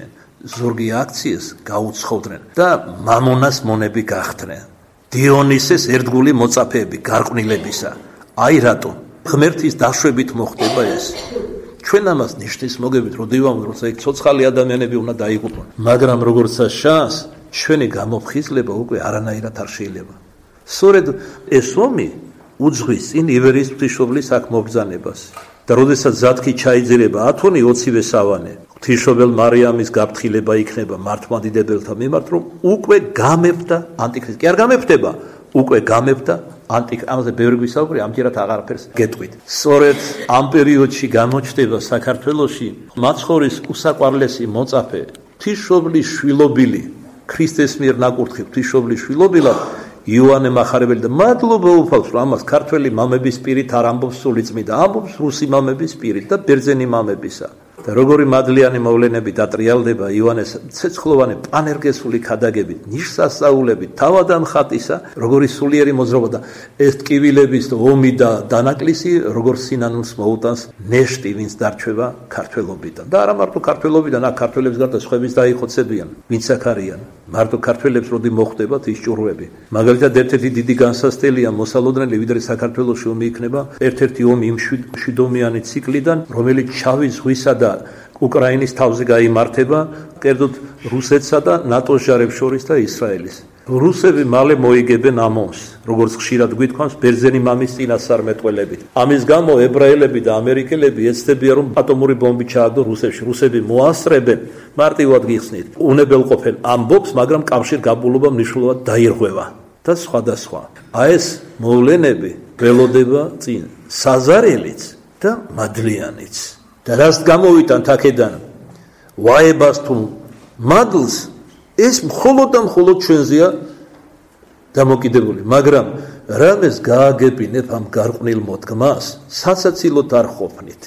ზურგი აქციეს გაუცხოდნენ და მამონას მონები გახდნენ. დიონისეს ერთგული მოწაფეები გარყვნილებისა. აი რატო ღმერთის დაშვებით მოხდება ეს. ჩვენ ამას ნიშნის მოგებით, რომ დივამ როცა იქ ცოცხალი ადამიანები უნდა დაიღუპონ. მაგრამ როგორც შანს, ჩვენი გამოფხიზლება უკვე არანაირად არ შეიძლება. სწორედ ეს ომი უძღვის წინ ივერიის ღვთისმშობლის აქ მობრძანებას. და როდესაც ზათქი ჩაიძირება ათონი ოცივე სავანე, ღვთისმშობელ მარიამის გაფრთხილება იქნება მართლმადიდებელთა მიმართ, რომ უკვე გამეფდა ანტიქრისტი. კი არ გამეფდება, უკვე გამეფდა ანტიქრისტი. ამაზე ბევრი გვისაუბრე, ამჯერად აღარაფერს გეტყვით. სწორედ ამ პერიოდში გამოჩნდება საქართველოში მაცხოვრის უსაყვარლესი მოწაფე, ღვთისმშობლის შვილობილი, ქრისტეს მიერ ნაკურთხი ღვთისმშობლის შვილობილად იოანე მახარებელი და მადლობა უფალს, რომ ამას ქართველი მამების პირით არ ამბობს სულიწმიდა, ამბობს რუსი მამების პირით და ბერძენი მამებისა. და როგორი მადლიანი მოვლენები დატრიალდება იოანეს ცეცხლოვანი პანერგესული ქადაგებით, ნიშსასწაულებით, თავად ამხატისა, როგორი სულიერი მოძრაობა და ეს ტკივილების ომი და დანაკლისი, როგორ სინანულს მოუტანს ნეშტი, ვინც დარჩება ქართველობიდან. და არა მარტო ქართველობიდან, აქ ქართველებს გარდა სხვაებიც დაიხოცებიან, ვინც აქ არიან. მარტო ქართველებს როდი მოხვდებათ ის ჭურვები. მაგალითად, ერთ-ერთი დიდი განსასწელია მოსალოდნელი, ვიდრე საქართველოში ომი იქნება, ერთ-ერთი ომი იმ შვიდომიანი ციკლიდან, რომელიც შავი ზღვისა და უკრაინის თავზე გაიმართება, კერძოდ რუსეთსა და ნატოს ჯარებს შორის და ისრაელის. რუსები მალე მოიგებენ ამონს, როგორც ხშირად გვითქვამს, ბერძენი მამის წინასწარმეტყველებით. ამის გამო ებრაელები და ამერიკელები ეცდებიან, რომ ატომური ბომბი ჩააგდო რუსებში. რუსები მოასწრებენ, მარტივად გიხსნით, უნებელყოფენ ამბობს, მაგრამ კავშირგაბმულობა მნიშვნელოვნად დაირღვევა და სხვა და სხვა. აი ეს მოვლენები ველოდება წინ საზარელიც და მადლიანიც. და რაც გამოვიტანთ აქედან ვაებას თუ მადლს, ეს მხოლოდ და მხოლოდ ჩვენზეა დამოკიდებული. მაგრამ რამეს გააგებინებ ამ გარყვნილ მოდგმას, სასაცილოდ არ ყოფნით.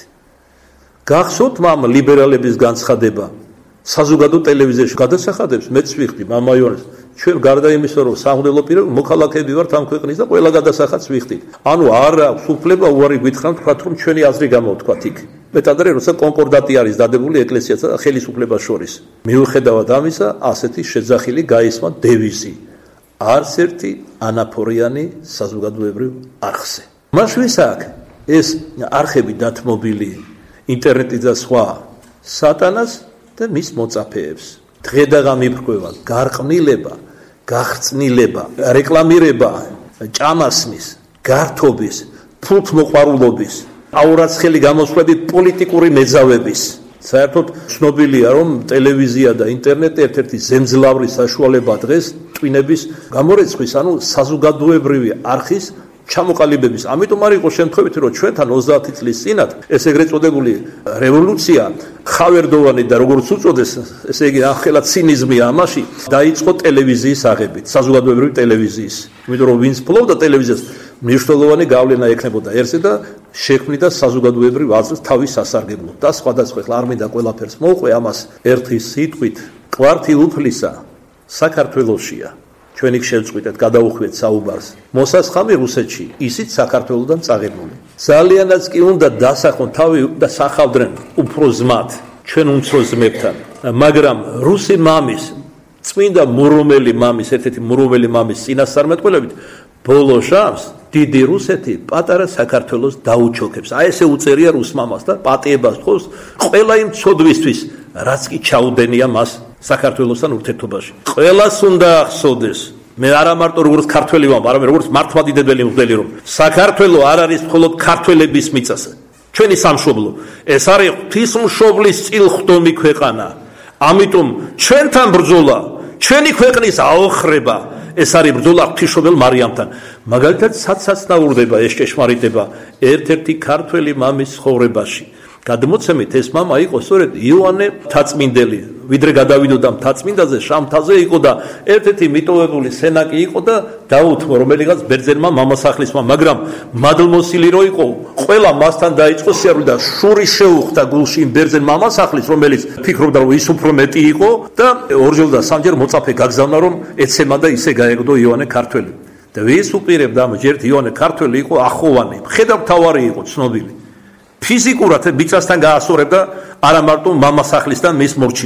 გახსოვთ მამ ლიბერალების განცხადება საზოგადო ტელევიზიაში გადასახადებს, მეც ვიხდი მამა იონეს, ჩვენ გარდა იმისა, რომ სამღვდელო პირები მოქალაქეები ვართ ამ ქვეყნის და ყველა გადასახადს ვიხდით. ანუ არ აქვს უფლება უარი გვითხრათ, ვთქვათ, რომ ჩვენი აზრი გამოვთქვათ იქ. მეტადრე როცა კონკორდატი არის დადებული ეკლესიასა და ხელისუფლებას შორის. მიუხედავად ამისა, ასეთი შეძახილი გაისმა დევიზი. არც ერთი ანაფორიანი საზოგადოებრივ არხზე. მას ვისაკ ეს არხები დათმობილი ინტერნეტი და სხვა სატანას და მის მოწაფეებს. დღედაღა მიფრქვევა, გარყვნილება, გახწნილება, რეკლამირება, ჭამასმის, გართობის, ფულთმოყვარულობის, აურაცხელი გამოსვლები პოლიტიკური მეძავების. საერთოდ ცნობილია, რომ ტელევიზია და ინტერნეტი ერთ-ერთი ზემძლავრი საშუალება დღეს ტვინების გამორეცხვის, ანუ საზოგადოებრივი არხის ჩამოყალიბების. ამიტომ არ იყო შემთხვევითი, რომ ჩვენთან ოცდაათი წლის წინათ ეს ეგრეთ წოდებული რევოლუცია ხავერდოვანი და როგორც უწოდეს, ესე იგი ახლა ცინიზმია ამაში, დაიწყო ტელევიზიის აღებით, საზოგადოებრივი ტელევიზიის. იმიტომ რომ ვინც ფლობდა ტელევიზიას, მნიშვნელოვანი გავლენა ექნებოდა ერთზე და შექმნიდა საზოგადოებრივ აზრს თავის სასარგებლოდ და სხვადასხვა. არ მინდა ყველაფერს მოვყვე ამას ერთი სიტყვით, კვართი უფლისა საქართველოშია. ჩვენ იქ შევწყვიტეთ, გადაუხვიეთ საუბარს. მოსასხამი რუსეთში, ისიც საქართველოდან წაღებული. ძალიანაც კი უნდა დასახონ თავი და სახავდნენ უფრო ზმად ჩვენ უმცროს ძმებთან. მაგრამ რუსი მამის, წმინდა მურომელი მამის, ერთ-ერთი მურომელი მამის წინასწარმეტყველებით, ბოლო ჟამს დიდი რუსეთი პატარა საქართველოს დაუჩოქებს. აი ესე უწერია რუს მამას და პატიებას თხოვს ყველა იმ ცოდვისთვის, რაც კი ჩაუდენია მას საქართველოსთან ურთიერთობაში. ყველას უნდა ახსოვდეს, მე არა მარტო როგორც ქართველი ვარ, არამედ როგორც მართლმადიდებელი მღვდელი, რომ საქართველო არ არის მხოლოდ ქართველების მიწაზე. ჩვენი სამშობლო, ეს არის ღვთისმშობლის წილხვდომი ქვეყანა. ამიტომ ჩვენთან ბრძოლა, ჩვენი ქვეყნის აოხრება, ეს არის ბრძოლა ღვთისმშობელ მარიამთან. მაგალითად, საცაცნაურდება ეს ჭეშმარიტება ერთ-ერთი ქართველი მამის ცხოვრებაში. გადმოცემით ეს მამა იყო სწორედ იოანე მთაწმინდელი. ვიდრე გადავიდოდა მთაწმინდაზე, შამთაზე იყო და ერთ-ერთი მიტოვებული სენაკი იყო და დაუთმო რომელიღაც ბერძენმა მამასახლისმა, მაგრამ მადლმოსილი რო იყო, ყველა მასთან დაიწყო სიარული და შური შეუხდა გულში იმ ბერძენ მამასახლის, რომელიც ფიქრობდა რომ ის უფრო მეტი იყო და ორჯერ და სამჯერ მოწაფე გაგზავნა რომ ეცემა და ისე გაეგდო იოანე ქართველი. და ვის უპირებდა ამ ჯერთ იოანე ქართველი იყო ახოვანი, მხედართმთავარი იყო ცნობილი. ფიზიკურად მიწასთან გაასწორებდა არა მარტო მამასახლისთან მის მორჩილს.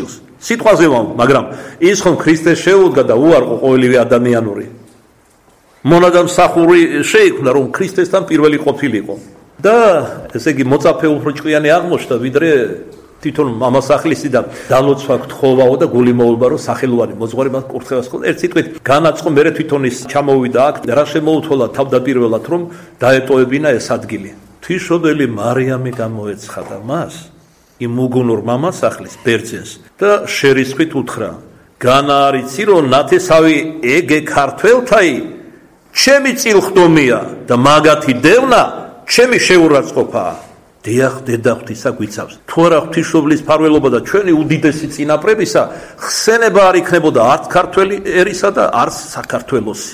სიტყვაზე ვამ, მაგრამ ის ხომ ქრისტეს შეუდგა და უარყო ყოველივე ადამიანური. მონადამსახური შეიქმნა, რომ ქრისტესთან პირველი ყოფილიყო. და ესე იგი მოწაფე უფრო ჭკვიანი აღმოჩნდა, ვიდრე თვითონ მამასახლისი და დალოცვა გთხოვაო და გული მოულბა, რომ სახელოვანი მოძღვარი მას კურთხევას ხო. ერთ სიტყვით განაწყო, მერე თვითონ ის ჩამოვიდა აქ, რა შემოუთოლა თავდაპირველად, რომ დაეტოვებინა ეს ადგილი. თვისობელი მარიამი გამოეცხადა მას, იმ უგუნურ მამასახლის ბერძენს და შერისხვით უთხრა: განა არიცი, რომ ნათესავი ეგე ქართველთაი ჩემი წილხდომია და მაგათი დევნა ჩემი შეურაცხყოფაა. დიახ, დედა ღვთისა გვიცავს. თუ არა ღვთისმშობლის ფარველობა და ჩვენი უდიდესი წინაპრებისა, ხსენება არ იქნებოდა არც ქართველი ერისა და არც საქართველოსი.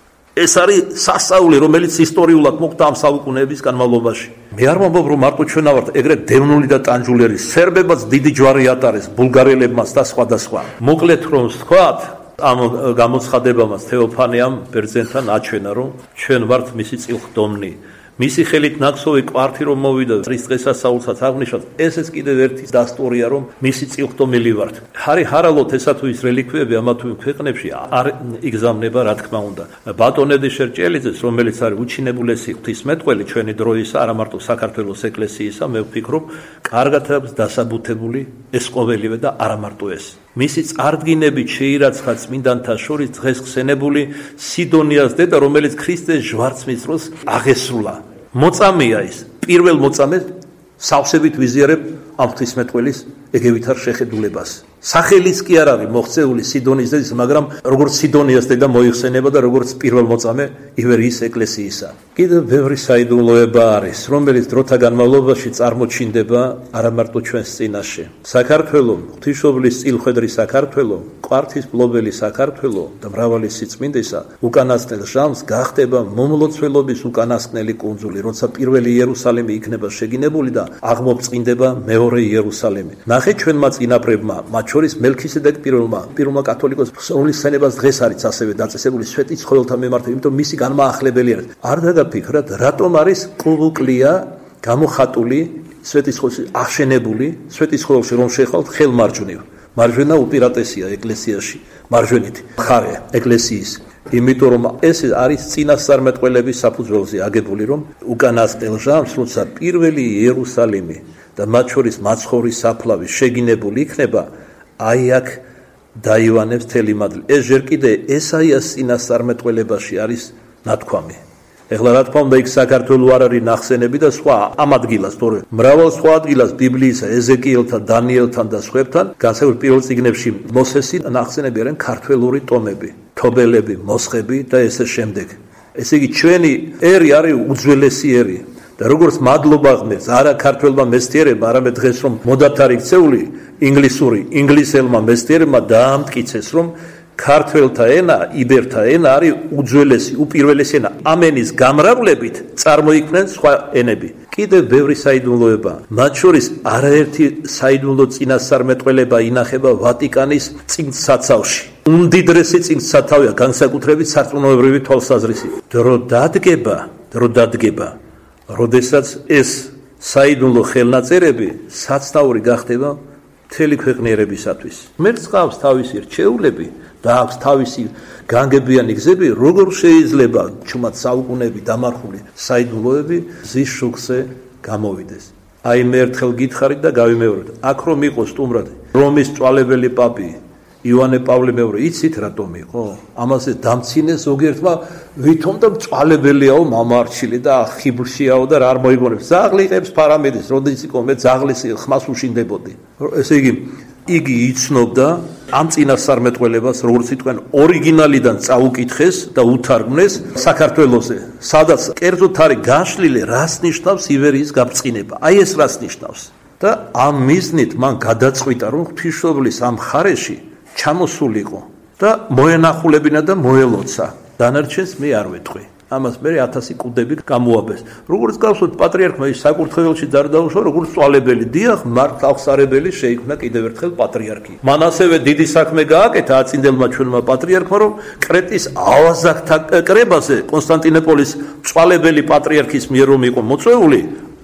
ეს არის სასწაული, რომელიც ისტორიულად მოხდა ამ საუკუნეების განმავლობაში. მე არ ვამბობ, რომ მარტო ჩვენა ვართ ეგრეთ დევნული და ტანჯულერი, სერბებაც დიდი ჯვარი ატარეს, ბულგარელებმაც და სხვა და სხვა. მოკლედ რომ ვთქვათ, ამ გამოცხადებამაც თეოფანიამ ბერძენთან აჩვენა, რომ ჩვენ ვართ მისი წილხდომნი. მისი ხელით ნაკსოვი კვართი რომ მოვიდა წრის დღესასწაულსაც აღნიშნავს, ესეც კიდევ ერთი დასტურია, რომ მისი წილხდომილი ვართ. ჰარი ჰარალოთ ესა თუ ის რელიკვიები ამა თუ იმ ქვეყნებში არ იგზავნება, რა თქმა უნდა. ბატონედი შერჭელიძეს, რომელიც არის უჩინებულესი ღვთისმეტყველი ჩვენი დროისა, არა მარტო საქართველოს ეკლესიისა, მე ვფიქრობ, კარგად აქვს დასაბუთებული ეს ყოველივე და არა მარტო ეს. მისი წარდგინებით შეირაცხა წმინდანთა შორის დღეს ხსენებული სიდონიას დედა, რომელიც ქრისტეს ჟვარცმის დროს აღესრულა. მოწამეა ის, პირველ მოწამეს სავსებით ვიზიარებ ამ ღვთისმეტყველის ეგევითარ შეხედულებას. სახელიც კი არ არის მოღწეული სიდონის დედის, მაგრამ როგორც სიდონიას დედა მოიხსენება და როგორც პირველ მოწამე ივერიის ეკლესიისა. კიდევ ბევრი საიდუმლოება არის, რომელიც დროთა განმავლობაში წარმოჩინდება არა მარტო ჩვენს წინაშე. საქართველო, ღვთისმშობლის წილხვედრი საქართველო, კვართის მფლობელი საქართველო და მრავალი სიწმინდისა უკანასკნელ ჟამს გახდება მომლოცველობის უკანასკნელი კუნძული, როცა პირველი იერუსალიმი იქნება შეგინებული და აღმოფწყინდება მეორე იერუსალიმი. ნახეთ ჩვენმა წინაპრებმა, მათ შორის მელქისედეკ პირველმა, პირველმა კათოლიკოს სრული სენებას დღეს არის ასევე დაწესებული სვეტიცხოველთა მიმართ, იმიტომ მისი განმაახლებელი არის. არ დაგაფიქრათ, რატომ არის ყუყლია გამოხატული სვეტიცხოველში აღშენებული, სვეტიცხოველში რომ შეხვალთ ხელმარჯვნივ. მარჯვენა უპირატესია ეკლესიაში, მარჯვენითი მხარე ეკლესიის. იმიტომ რომ ეს არის წინასწარმეტყველების საფუძველზე აგებული, რომ უკანასკნელ ჟამს, როცა პირველი იერუსალიმი და მათ შორის მაცხოვრის საფლავი შეგინებული იქნება, აი აქ დაივანებს მთელი მადლი. ეს ჯერ კიდე ესაიას წინასწარმეტყველებაში არის ნათქვამი. ეხლა რა თქმა უნდა, იქ საქართველო არ არის ნახსენები და სხვა ამ ადგილას, თორე მრავალ სხვა ადგილას ბიბლიისა, ეზეკიელთან, დანიელთან და სხვებთან, განსაკუთრებით პირველ წიგნებში მოსესი ნახსენები არიან ქართველური ტომები, თობელები, მოსხები და ესე შემდეგ. ესე იგი, ჩვენი ერი არის უძველესი ერი. და როგორც მადლობა ღმერთს, არა ქართველმა მეცნიერებმა, არამედ დღეს რომ მოდათ არის ქცეული ინგლისური, ინგლისელმა მეცნიერებმა დაამტკიცეს, რომ ქართველთა ენა, იბერთა ენა არის უძველესი, უპირველესი ენა. ამ ენის გამრავლებით წარმოიქმნენ სხვა ენები. კიდევ ბევრი საიდუმლოება. მათ შორის არაერთი საიდუმლო წინასწარმეტყველება ინახება ვატიკანის წიგნსაცავში. უმდიდრესი წიგნსაცავია, განსაკუთრებით სარწმუნოებრივი თვალსაზრისით. დრო დადგება, დრო დადგება. როდესაც ეს საიდუმლო ხელნაწერები საცნაური გახდება მთელი ქვეყნიერებისათვის. ღმერთს ჰყავს თავისი რჩეულები და აქვს თავისი განგებიანი გზები, როგორ შეიძლება ჩუმად საუკუნეები დამარხული საიდუმლოები ზის შუქზე გამოვიდეს. აი მე ერთხელ გითხარით და გავიმეორეთ. აქ რომ იყო სტუმრად რომის წვალებელი პაპი ივანე პავლე მეორე, იცით რატომ იყო? ამაზე დამცინეს ზოგიერთმა, ვითომ და მწვალებელიაო მამარჩილი და ხიბლშიაო და რა არ მოიგონებს. ძაღლი იღებს ფარამედის, როდის იყო მე ძაღლის ხმას უშინდებოდი. ესე იგი, იგი იცნობდა ამ წინასწარმეტყველებას, როგორც იტყვიან, ორიგინალიდან წაუკითხეს და უთარგმნეს საქართველოზე, სადაც კერძოდ არის გაშლილი, რას ნიშნავს ივერიის გაბრწყინება. აი ეს რას ნიშნავს. და ამ მიზნით მან გადაწყვიტა, რომ ღვთისმშობლის ამ მხარეში ჩამოსულიყო და მოენახულებინა და მოელოცა. დანარჩენს მე არ ვეტყვი. ამას მე ათასი კუდები გამოაბეს. როგორც გახსოვთ, პატრიარქმა ის საკურთხეველში დაარდაუშვა, როგორც წვალებელი. დიახ, მართლახსარებელი შეიქმნა კიდევ ერთხელ პატრიარქი. მან ასევე დიდი საქმე გააკეთა აწინდელმა ჩვენმა პატრიარქმა, რომ კრეტის ავაზაკთა კრებაზე კონსტანტინოპოლის წვალებელი პატრიარქის მიერ რომ იყო მოწვეული,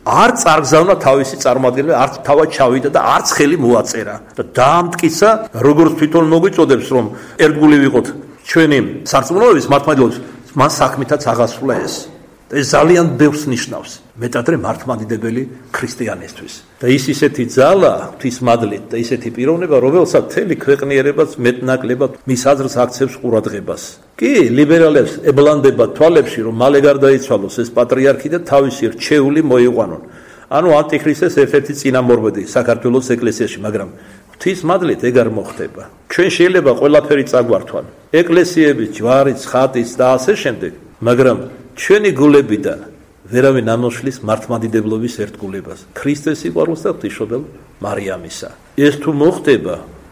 არ წარგზავნა თავისი წარმოადგენელი, არც თავად ჩავიდა და არც ხელი მოაწერა და დაამტკიცა, როგორც თვითონ მოგვიწოდებს, რომ ერთგული ვიყოთ ჩვენი სარწმუნოების მართლმადიდებლობის, მან საქმითაც აღასრულა ეს. და ეს ძალიან ბევრს ნიშნავს. მეტადრე მართლმადიდებელი ქრისტიანისთვის. და ის ისეთი ძალა ღვთისმადლით და ისეთი პიროვნება, რომელსაც მთელი ქვეყნიერებაც მეტნაკლებად მის აზრს აქცევს ყურადღებას. კი, ლიბერალებს ებლანდება თვალებში, რომ მალე გარდაიცვალოს ეს პატრიარქი და თავისი რჩეული მოიყვანონ. ანუ ანტიქრისტეს ერთ-ერთი წინამორბედი საქართველოს ეკლესიაში, მაგრამ ღვთისმადლით ეგ არ მოხდება. ჩვენ შეიძლება ყველაფერი წაგვართვან. ეკლესიების, ჯვარიც, ხატის და ასე შემდეგ, მაგრამ ჩვენი გულებიდან ვერავინ ამოშლის მართლმადიდებლობის ერთგულებას, ქრისტეს სიყვარულს და ღვთისმშობელ მარიამისა. ეს თუ მოხდება,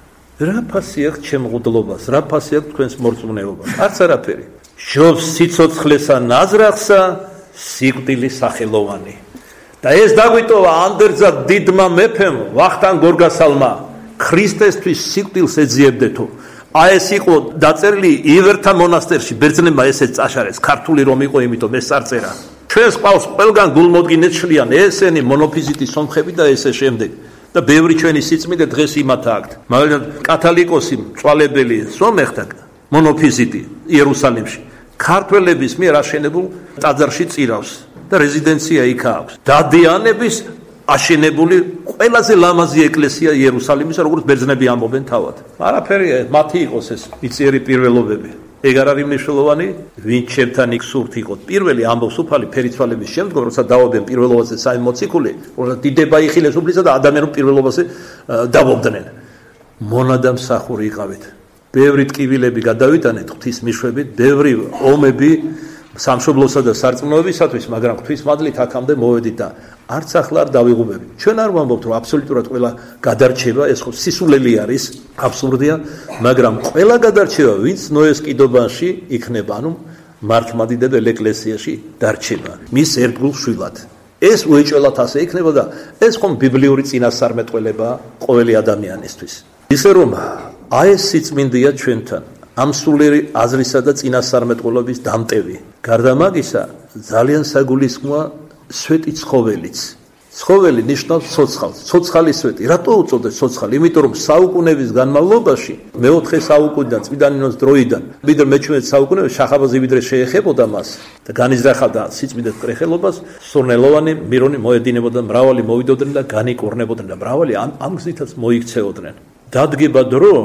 რა ფასი აქვს ჩემღუდლობას, რა ფასი აქვს თქვენს მორწმუნეობას? არც არაფერი. ჟობს სიცოცხლესა ნაზრახსა, სიკვდილის სახელოვანი. და ეს დაგვიტოვა ანდერძად დიდმა მეფემ ვახტანგ გორგასალმა, ქრისტესთვის სიკვდილს ეძიებდეთო. აი ეს იყო დაწერილი ივერთა მონასტერში, ბერძნებმა ესეც წაშარეს, ქართული რომ იყო, იმიტომ ეს წარწერა. ჩვენს ყავს ყველგან გულმოდგინედ შლიან ესენი მონოფიზიტის სომხები და ესე შემდეგ. და ბევრი ჩვენი სიწმინდე დღეს იმათ აქვთ. მაგრამ კათალიკოსი მწვალებელი სომეხთა მონოფიზიტი იერუსალიმში ქართველების მიერ აშენებულ ტაძარში წირავს და რეზიდენცია იქ აქვს. დადიანების აშენებული ყველაზე ლამაზი ეკლესია იერუსალიმის, როგორც ბერძნები ამბობენ თავად. არაფერია, მათი იყოს ეს მიწიერი პირველობები. ეგ არ არის მნიშვნელოვანი, ვინ ჩემთან იქ სურთ იყო. პირველი ამბობს უფალი ფერიცვალების შემდგომ, როცა დავობენ პირველობაზე საემოციკული, როცა დიდება იხილეს უფლისა და ადამიანურ პირველობაზე დავობდნენ. მონადა მსახური იყავით. ბევრი ტკივილები გადავიტანეთ ღვთის მიშვებით, ბევრი ომები სამშობლოსა და სარწმუნოებისათვის, მაგრამ ღვთისმადლით აქამდე მოვედით და არც ახლა არ დავიღუპებით. ჩვენ არ ვამბობთ, რომ აბსოლუტურად ყველა გადარჩება, ეს ხო სისულელი არის, აბსურდია, მაგრამ ყველა გადარჩება, ვინც ნოეს კიდობანში იქნება, ანუ მართლმადიდებელ ეკლესიაში დარჩება, მის ერთგულ შვილად. ეს უეჭველად ასე იქნება და ეს ხომ ბიბლიური წინასწარმეტყველებაა ყოველი ადამიანისთვის. ისე რომ აი ეს სიწმინდეა ჩვენთან. ამ სულიერი აზრისა და წინასწარმეტყველების დამტევი. გარდა მაგისა, ძალიან საგულისხმოა სვეტი ცხოველიც. ცხოველი ნიშნავს ცოცხალს. ცოცხალის სვეტი. რატო უწოდეს ცოცხალი? იმიტომ რომ საუკუნეების განმავლობაში, მეოთხე საუკუნიდან, წმინდა ნინოს დროიდან, ვიდრე მეჩვენეთ საუკუნეებში შახაბაზი ვიდრე შეეხებოდა მას და განიზრახავდა სიწმინდეს კრეხელობას, სურნელოვანი მირონი მოედინებოდა, მრავალი მოვიდოდნენ და განიკურნებოდნენ და მრავალი ამ ამ გზითაც მოიქცეოდნენ. დადგება დრო,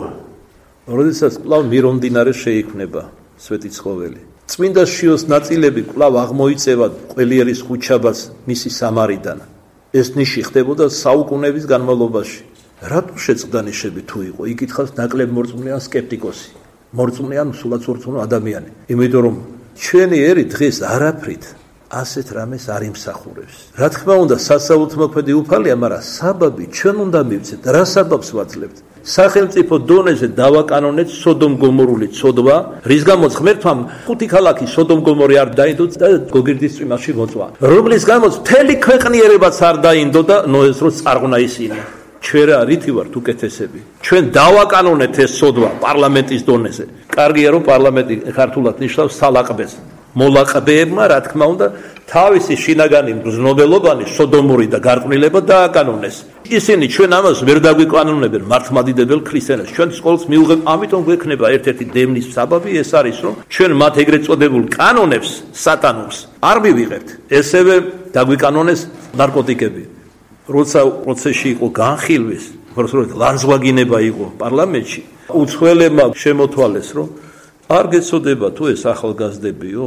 როდესაც კვლავ მირონდინარე შეიქმნება სვეტი ცხოველი. წმინდა შიოს ნაწილები კვლავ აღმოიწევა ყველიერის ხუჩაბას მისი სამარიდან. ეს ნიში ხდებოდა საუკუნეების განმავლობაში. რატო შეწყდა ნიშები თუ იყო? იკითხავს ნაკლებ მორწმუნე ან სკეპტიკოსი. მორწმუნე ან სულაც მორწმუნე ადამიანი. იმიტომ რომ ჩვენი ერი დღეს არაფრით ასეთ რამეს არ იმსახურებს. რა თქმა უნდა, სასაუთმოქმედი უფალია, მაგრამ საბაბი ჩვენ უნდა მივცეთ. რა საბაბს ვაძლევთ? სახელმწიფო დონეზე დავაკანონეთ სოდომ-გომორული ცოდვა, რის გამოც ღმერთმა ხუთი ქალაქი სოდომ-გომორი არ დაინდო და გოგირდის წვიმაში მოწვა. რომლის გამოც მთელი ქვეყნიერებაც არ დაინდო და ნოეს დროს წარღვნა ისინი. ჩვენ რა რითი ვართ უკეთესები? ჩვენ დავაკანონეთ ეს ცოდვა პარლამენტის დონეზე. კარგია რომ პარლამენტი ქართულად ნიშნავს სალაყბეს. მოლაყბეებმა რა თქმა უნდა თავისი შინაგანი მგრძნობელობანი სოდომური და გარყვნილება დააკანონეს. ისინი ჩვენ ამას ვერ დაგვიკანონებენ მართლმადიდებელ ქრისტიანებს. ჩვენ სკოლას მიუღებ, ამიტომ გვექნება ერთ-ერთი დევნის საბაბი ეს არის, რომ ჩვენ მათ ეგრეთ წოდებულ კანონებს, სატანურს არ მივიღებთ. ესევე დაგვიკანონეს ნარკოტიკები. როცა პროცესში იყო განხილვის, უბრალოდ ლანძღვაგინება იყო პარლამენტში, უცხოელებმა შემოთვალეს, რომ არ გეცოდება თუ ეს ახალგაზრდებიო?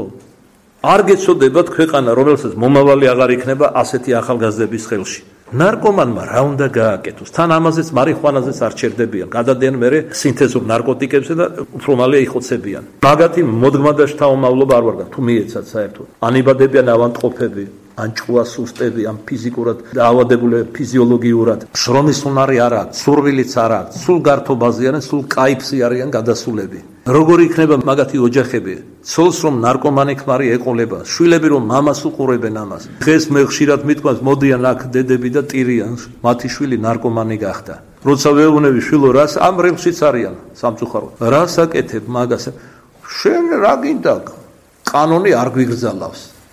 არ გეცოდებათ ქვეყანა, რომელსაც მომავალი აღარ იქნება ასეთი ახალგაზრდების ხელში. ნარკომანმა რა უნდა გააკეთოს? თან ამაზეც მარიხუანაზეც არ ჩერდებიან. გადადიან მერე სინთეზურ ნარკოტიკებზე და უფრო მალე იხოცებიან. მაგათი მოდგმა და შთამომავლობა არ ვარ თუ მიეცათ საერთოდ. ანიბადებიან ავანტყოფები, ან ჭკუა სუსტები, ან ფიზიკურად დაავადებული ფიზიოლოგიურად. შრომის უნარი არ აქვს, სურვილიც არ აქვს, სულ გართობაზე არიან, სულ კაიფსი არიან გადასულები. როგორ იქნება მაგათი ოჯახები? ცოლს რომ ნარკომანი ქმარი ეყოლება, შვილები რომ მამას უყურებენ ამას. დღეს მე ხშირად მithქვას, მოდიან აქ დედები და ტირიან, მათი შვილი ნარკომანი გახდა. როცა ვეუბნები შვილო, რას ამ რემშიც არიან სამწუხაროდ. რას აკეთებ მაგას? შენ რა გინდა? კანონი არ გვიგრძალავს.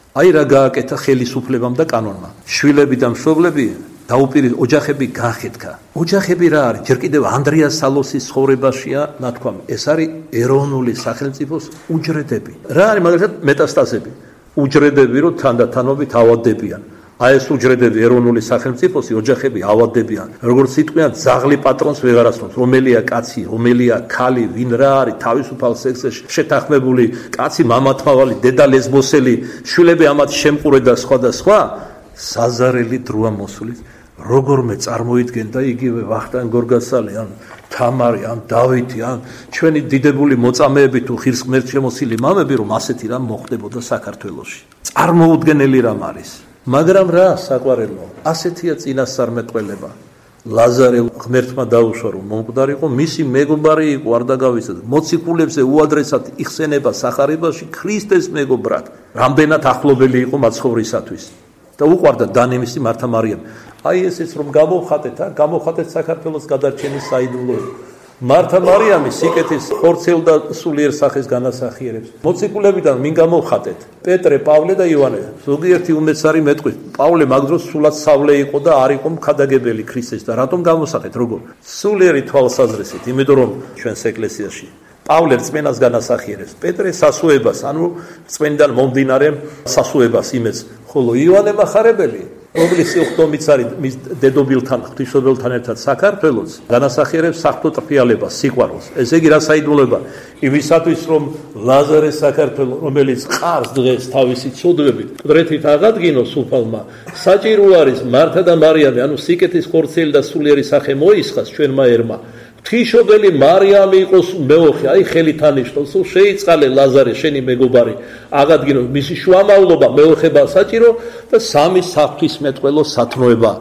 აი რა გააკეთა ხელისუფლებამ და კანონმა. შვილები და მშობლები დაუპირისპირდა ოჯახები გაახეთქა. ოჯახები რა არის? ჯერ კიდევ ანდრია სალოსის ცხოვრებაშია ნათქვამი. ეს არის ეროვნული სახელმწიფოს უჯრედები. რა არის მაგალითად მეტასტაზები? უჯრედები რომ თანდათანობით ავადდებიან. აი ეს უჯრედები ეროვნული სახელმწიფოსი ოჯახები ავადდებიან. როგორც სიტყვიან ძაღლი პატრონს ვეღარ ასწრებს. რომელია კაცი, რომელია ქალი, ვინ რა არის თავისუფალ სექსზე შეთანხმებული კაცი, მამათმავალი, დედა ლესბოსელი, შვილები ამათ შემყურე და სხვა და სხვა, საზარელი დროა მოსული. როგორმე წარმოიდგენდა იგივე ვახტანგ გორგასალი ან თამარი ან დავითი ან ჩვენი დიდებული მოწამეები თუ ხირს ღმერთ შემოსილი მამები რომ ასეთი რამ მოხდებოდა საქართველოში. წარმოუდგენელი რამ არის. მაგრამ რა საყვარელო, ასეთია წინასწარმეტყველება. ლაზარე ღმერთმა დაუშვა რომ მომკვდარიყო, მისი მეგობარი იყო, არ დაგავიწყდა. მოციქულებზე უადრესად იხსენება სახარებაში ქრისტეს მეგობრად. რამდენად ახლობელი იყო მაცხოვრისათვის. და უყვარდა დანემისი მართა მარიამ. აი ესეც რომ გამოვხატეთ, გამოვხატეთ საქართველოს გადარჩენის საიდუმლოება. მართა მარიამი სიკეთის ხორცელ და სულიერ სახეს განასახიერებს. მოციქულებიდან მინ გამოვხატეთ? პეტრე, პავლე და იოანე. ზოგიერთი უმეცარი მეტყვის. პავლე მაგ დროს სულად სავლე იყო და არ იყო მქადაგებელი ქრისტეს და რატომ გამოსახეთ როგორ? სულიერი თვალსაზრისით, იმიტომ რომ ჩვენს ეკლესიაში პავლე რწმენას განასახიერებს, პეტრე სასუებას, ანუ რწმენიდან მომდინარე სასუებას იმეც, ხოლო იოანე მახარებელი, რომლის სიუხდომიც არის მის დედობილთან, ღვთისმშობელთან ერთად საქართველოს, განასახიერებს საღვთო ტრფიალებას, სიყვარულს. ესე იგი რა საიდუმლოება? იმისათვის რომ ლაზარე საქართველო, რომელიც ყარს დღეს თავისი ცოდვებით, ყდრეთით აღადგინოს უფალმა, საჭირო არის მართა და მარიამი, ანუ სიკეთის ხორცელი და სულიერი სახე მოისხას ჩვენმა ერმა. ღვთისმშობელი მარიამი იყოს მეოხე, აი ხელით ანიშნოს, შეიწყალე ლაზარე შენი მეგობარი, აღადგინო მისი შუამავლობა, მეოხება საჭირო და სამი საღვთისმეტყველო სათნოება.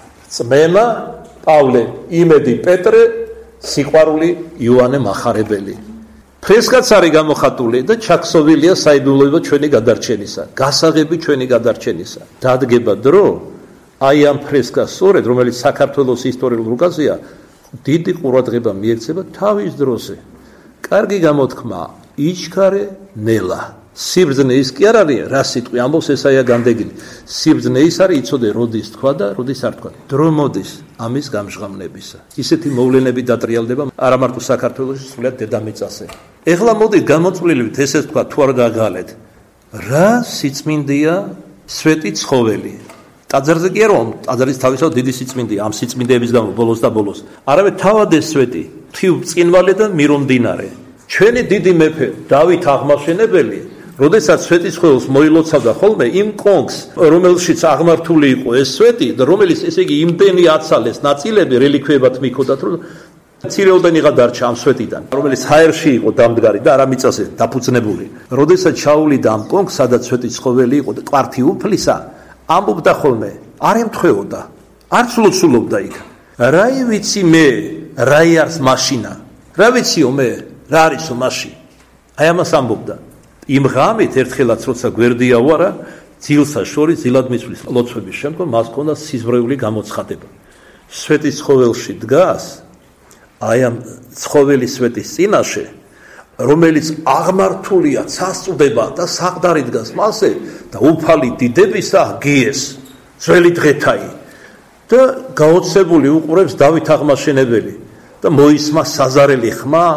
წმენა პავლე, იმედი პეტრე, სიყვარული იოანე მახარებელი. ფრესკაც არის გამოხატული და ჩაქსოვილია საიდუმლოება ჩვენი გადარჩენისა, გასაღები ჩვენი გადარჩენისა. დადგება დრო, აი ამ ფრესკას სწორედ, რომელიც საქართველოს ისტორიულ რუკაზეა, დიდი ყურადღება მიექცება თავის დროზე. კარგი გამოთქმა, იჩქარე ნელა. სიბრძნე ის კი არ არის, რა სიტყვი ამბობს ესაია განდეგილი. სიბრძნე ის არის, იცოდე როდის თქვა და როდის არ თქვა. დრო მოდის ამის გამჟღავნებისა. ისეთი მოვლენები დატრიალდება არა მარტო საქართველოში, სულად დედამიწაზე. ეხლა მოდით გამოწვლილივით ესე თქვა, თუ არ გაგალეთ. რა სიწმინდეა სვეტი ცხოველი? ტაძარზე კი არ რომ ტაძარის თავისთავად დიდი სიწმინდეა ამ სიწმინდეების გამო ბოლოს და ბოლოს. არამედ თავად ეს სვეტი, თვი წინვალე და მირომდინარე. ჩვენი დიდი მეფე დავით აღმაშენებელი, როდესაც სვეტის ცხოველს მოილოცავდა ხოლმე იმ კონგს, რომელშიც აღმართული იყო ეს სვეტი და რომელიც ესე იგი იმდენი აცალეს ნაწილები რელიქვიებად მიχოდათ, რომ ცირეოდენი გადარჩა ამ სვეტიდან, რომელიც ჰაერში იყო დამდგარი და არა მიწაზე დაფუძნებული. როდესაც ჩაუვლიდა ამ კონგს, სადაც სვეტის ცხოველი იყო და კვართი უფლისა, ამბობდა ხოლმე, არ ემთხვეოდა, არც ლოცულობდა იქ. რა ვიცი მე, რა არის მაშინა? რა ვიციო მე, რა არისო მაშინ? აი ამას ამბობდა. იმ ღამით ერთხელაც როცა გვერდია ვარა, ძილსა შორის ძილად მისვლის ლოცვების შემდგომ მას ჰქონდა სიზმრეული გამოცხადება. სვეტის ცხოველში დგას, აი ამ ცხოველის სვეტის წინაშე, რომელიც აღმართულია, წასწდება და საყდარი დგას მასზე და უფალი დიდებისა გიეს, ძველი დღეთაი და გაოცებული უყურებს დავით აღმაშენებელი და მოისმა საზარელი ხმა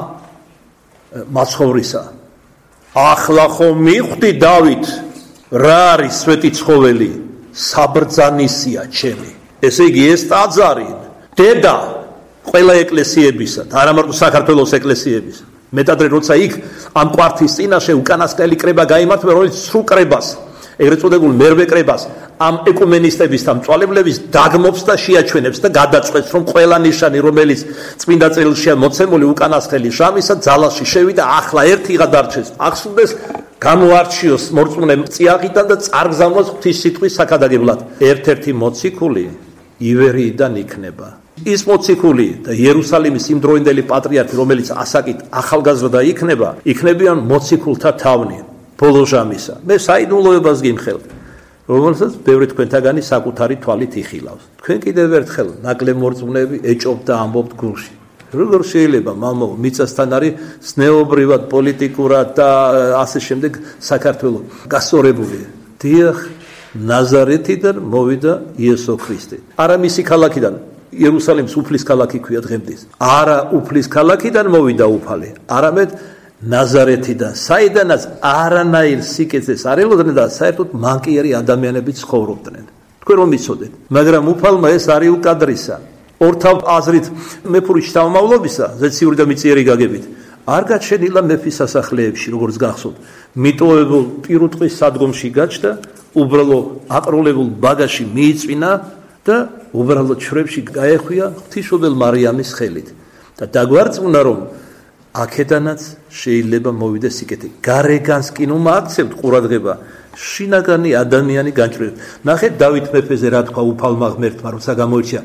მაცხოვრისა. ახლა ხომ მიხვდი დავით, რა არის სვეტი ცხოველი? საბრძანისია ჩემი. ესე იგი ეს ტაძარი, დედა ყველა ეკლესიებისა და არა მარტო საქართველოს ეკლესიებისა. მეტადრე როცა იქ ამ კვართის წინაშე უკანასკნელი კრება გაიმართება, რომელიც სრულ კრებას, ეგრეთ წოდებულ მერვე კრებას, ამ ეკუმენისტების და მწვალებლების დაგმობს და შეაჩვენებს და გადაწყვეტს, რომ ყველა ნიშანი, რომელიც წმინდა წერილშია მოცემული უკანასკნელი შამისა, ძალაში შევიდა, ახლა ერთი გადარჩეს, აღსრულდეს, გამოარჩიოს მორწმუნე წიაღიდან და წარგზავნოს ღვთის სიტყვის საქადაგებლად. ერთ-ერთი მოციქული ივერიიდან იქნება. ის მოციქული და იერუსალიმის იმდროინდელი პატრიარქი, რომელიც ასაკით ახალგაზრდა იქნება, იქნებიან მოციქულთა თავნი ბოლო ჟამისა. მე საიდუმლოებას გიმხელთ, რომელსაც ბევრი თქვენთაგანი საკუთარი თვალით იხილავს. თქვენ კიდევ ერთხელ ნაკლებ მორწმუნეები ეჭობთ და ამბობთ გულში. როგორ შეიძლება მამო მიწასთან არის ზნეობრივად, პოლიტიკურად და ასე შემდეგ საქართველოს გასწორებული. დიახ, ნაზარეთიდან მოვიდა იესო ქრისტე. არა მისი ქალაქიდან, იერუსალიმს უფლის ქალაქი ქვია დღემდე. არა უფლის ქალაქიდან მოვიდა უფალი, არამედ ნაზარეთიდან, საიდანაც არანაირ სიკეთეს არ ელოდნენ და საერთოდ მანკიერი ადამიანები ცხოვრობდნენ. თქვენ რომ იცოდეთ, მაგრამ უფალმა ეს არის უკადრისა. ორთავ აზრით მეფური შთამომავლობისა, ზეციური და მიწიერი გაგებით, არ გაჩენილა მეფის სასახლეებში, როგორც გახსოვთ. მიტოვებულ პირუტყვის სადგომში გაჩნდა, უბრალო აკრულებულ ბაგაში მიიწვინა და უბრალო ჩრებში გაეხვია ღვთისმშობელ მარიამის ხელით. და დაგვარწმუნა, რომ აქედანაც შეიძლება მოვიდეს სიკეთე. გარეგანს კი ნუ მააქცევთ ყურადღება, შინაგანი ადამიანი განჭრით. ნახეთ დავით მეფეზე რა თქვა უფალმა ღმერთმა, როცა გამოირჩია,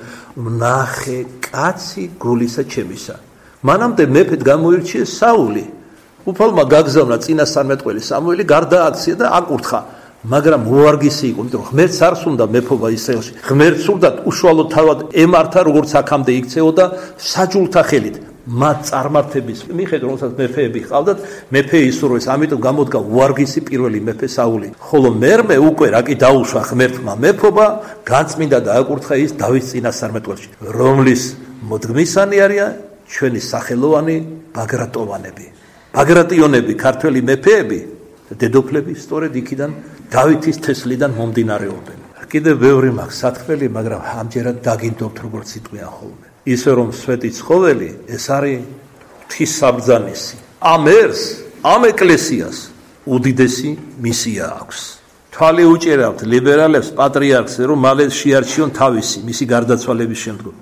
ნახე კაცი გულისა ჩემისა. მანამდე მეფედ გამოირჩიეს საული. უფალმა გაგზავნა წინასწარმეტყველი სამუელი, გარდააქცია და აკურთხა. მაგრამ უარგისი იყო, იმიტომ რომ ღმერთს არ სუნდა მეფობა ისრაელში. ღმერთს სურდა უშუალო თავად ემართა, როგორც აქამდე იქცეოდა საჯულთა ხელით. მათ წარმართების მიხედვით, რომელსაც მეფეები ჰყავდათ, მეფე ისურვეს, ამიტომ გამოდგა უარგისი პირველი მეფე საული. ხოლო მერმე უკვე რა კი დაუშვა ღმერთმა მეფობა, განწმინდა და აკურთხა ის დავითის წინასწარმეტყველში, რომლის მოდგმისანი არიან ჩვენი სახელოვანი ბაგრატოვანები. ბაგრატიონები, ქართველი მეფეები, დედოფლები სწორედ იქიდან დავითის თესლიდან მომდინარეობენ. კიდევ ბევრი მაქვს სათქმელი, მაგრამ ამჯერად დაგინდობთ როგორც იტყვიან ხოლმე. ისე რომ სვეტი ცხოველი ეს არის ღვთის საბრძანისი. ამ ერს, ამ ეკლესიას უდიდესი მისია აქვს. თვალი უჭერავთ ლიბერალებს, პატრიარქს, რომ მალე შეარჩიონ თავისი მისი გარდაცვალების შემდგომ.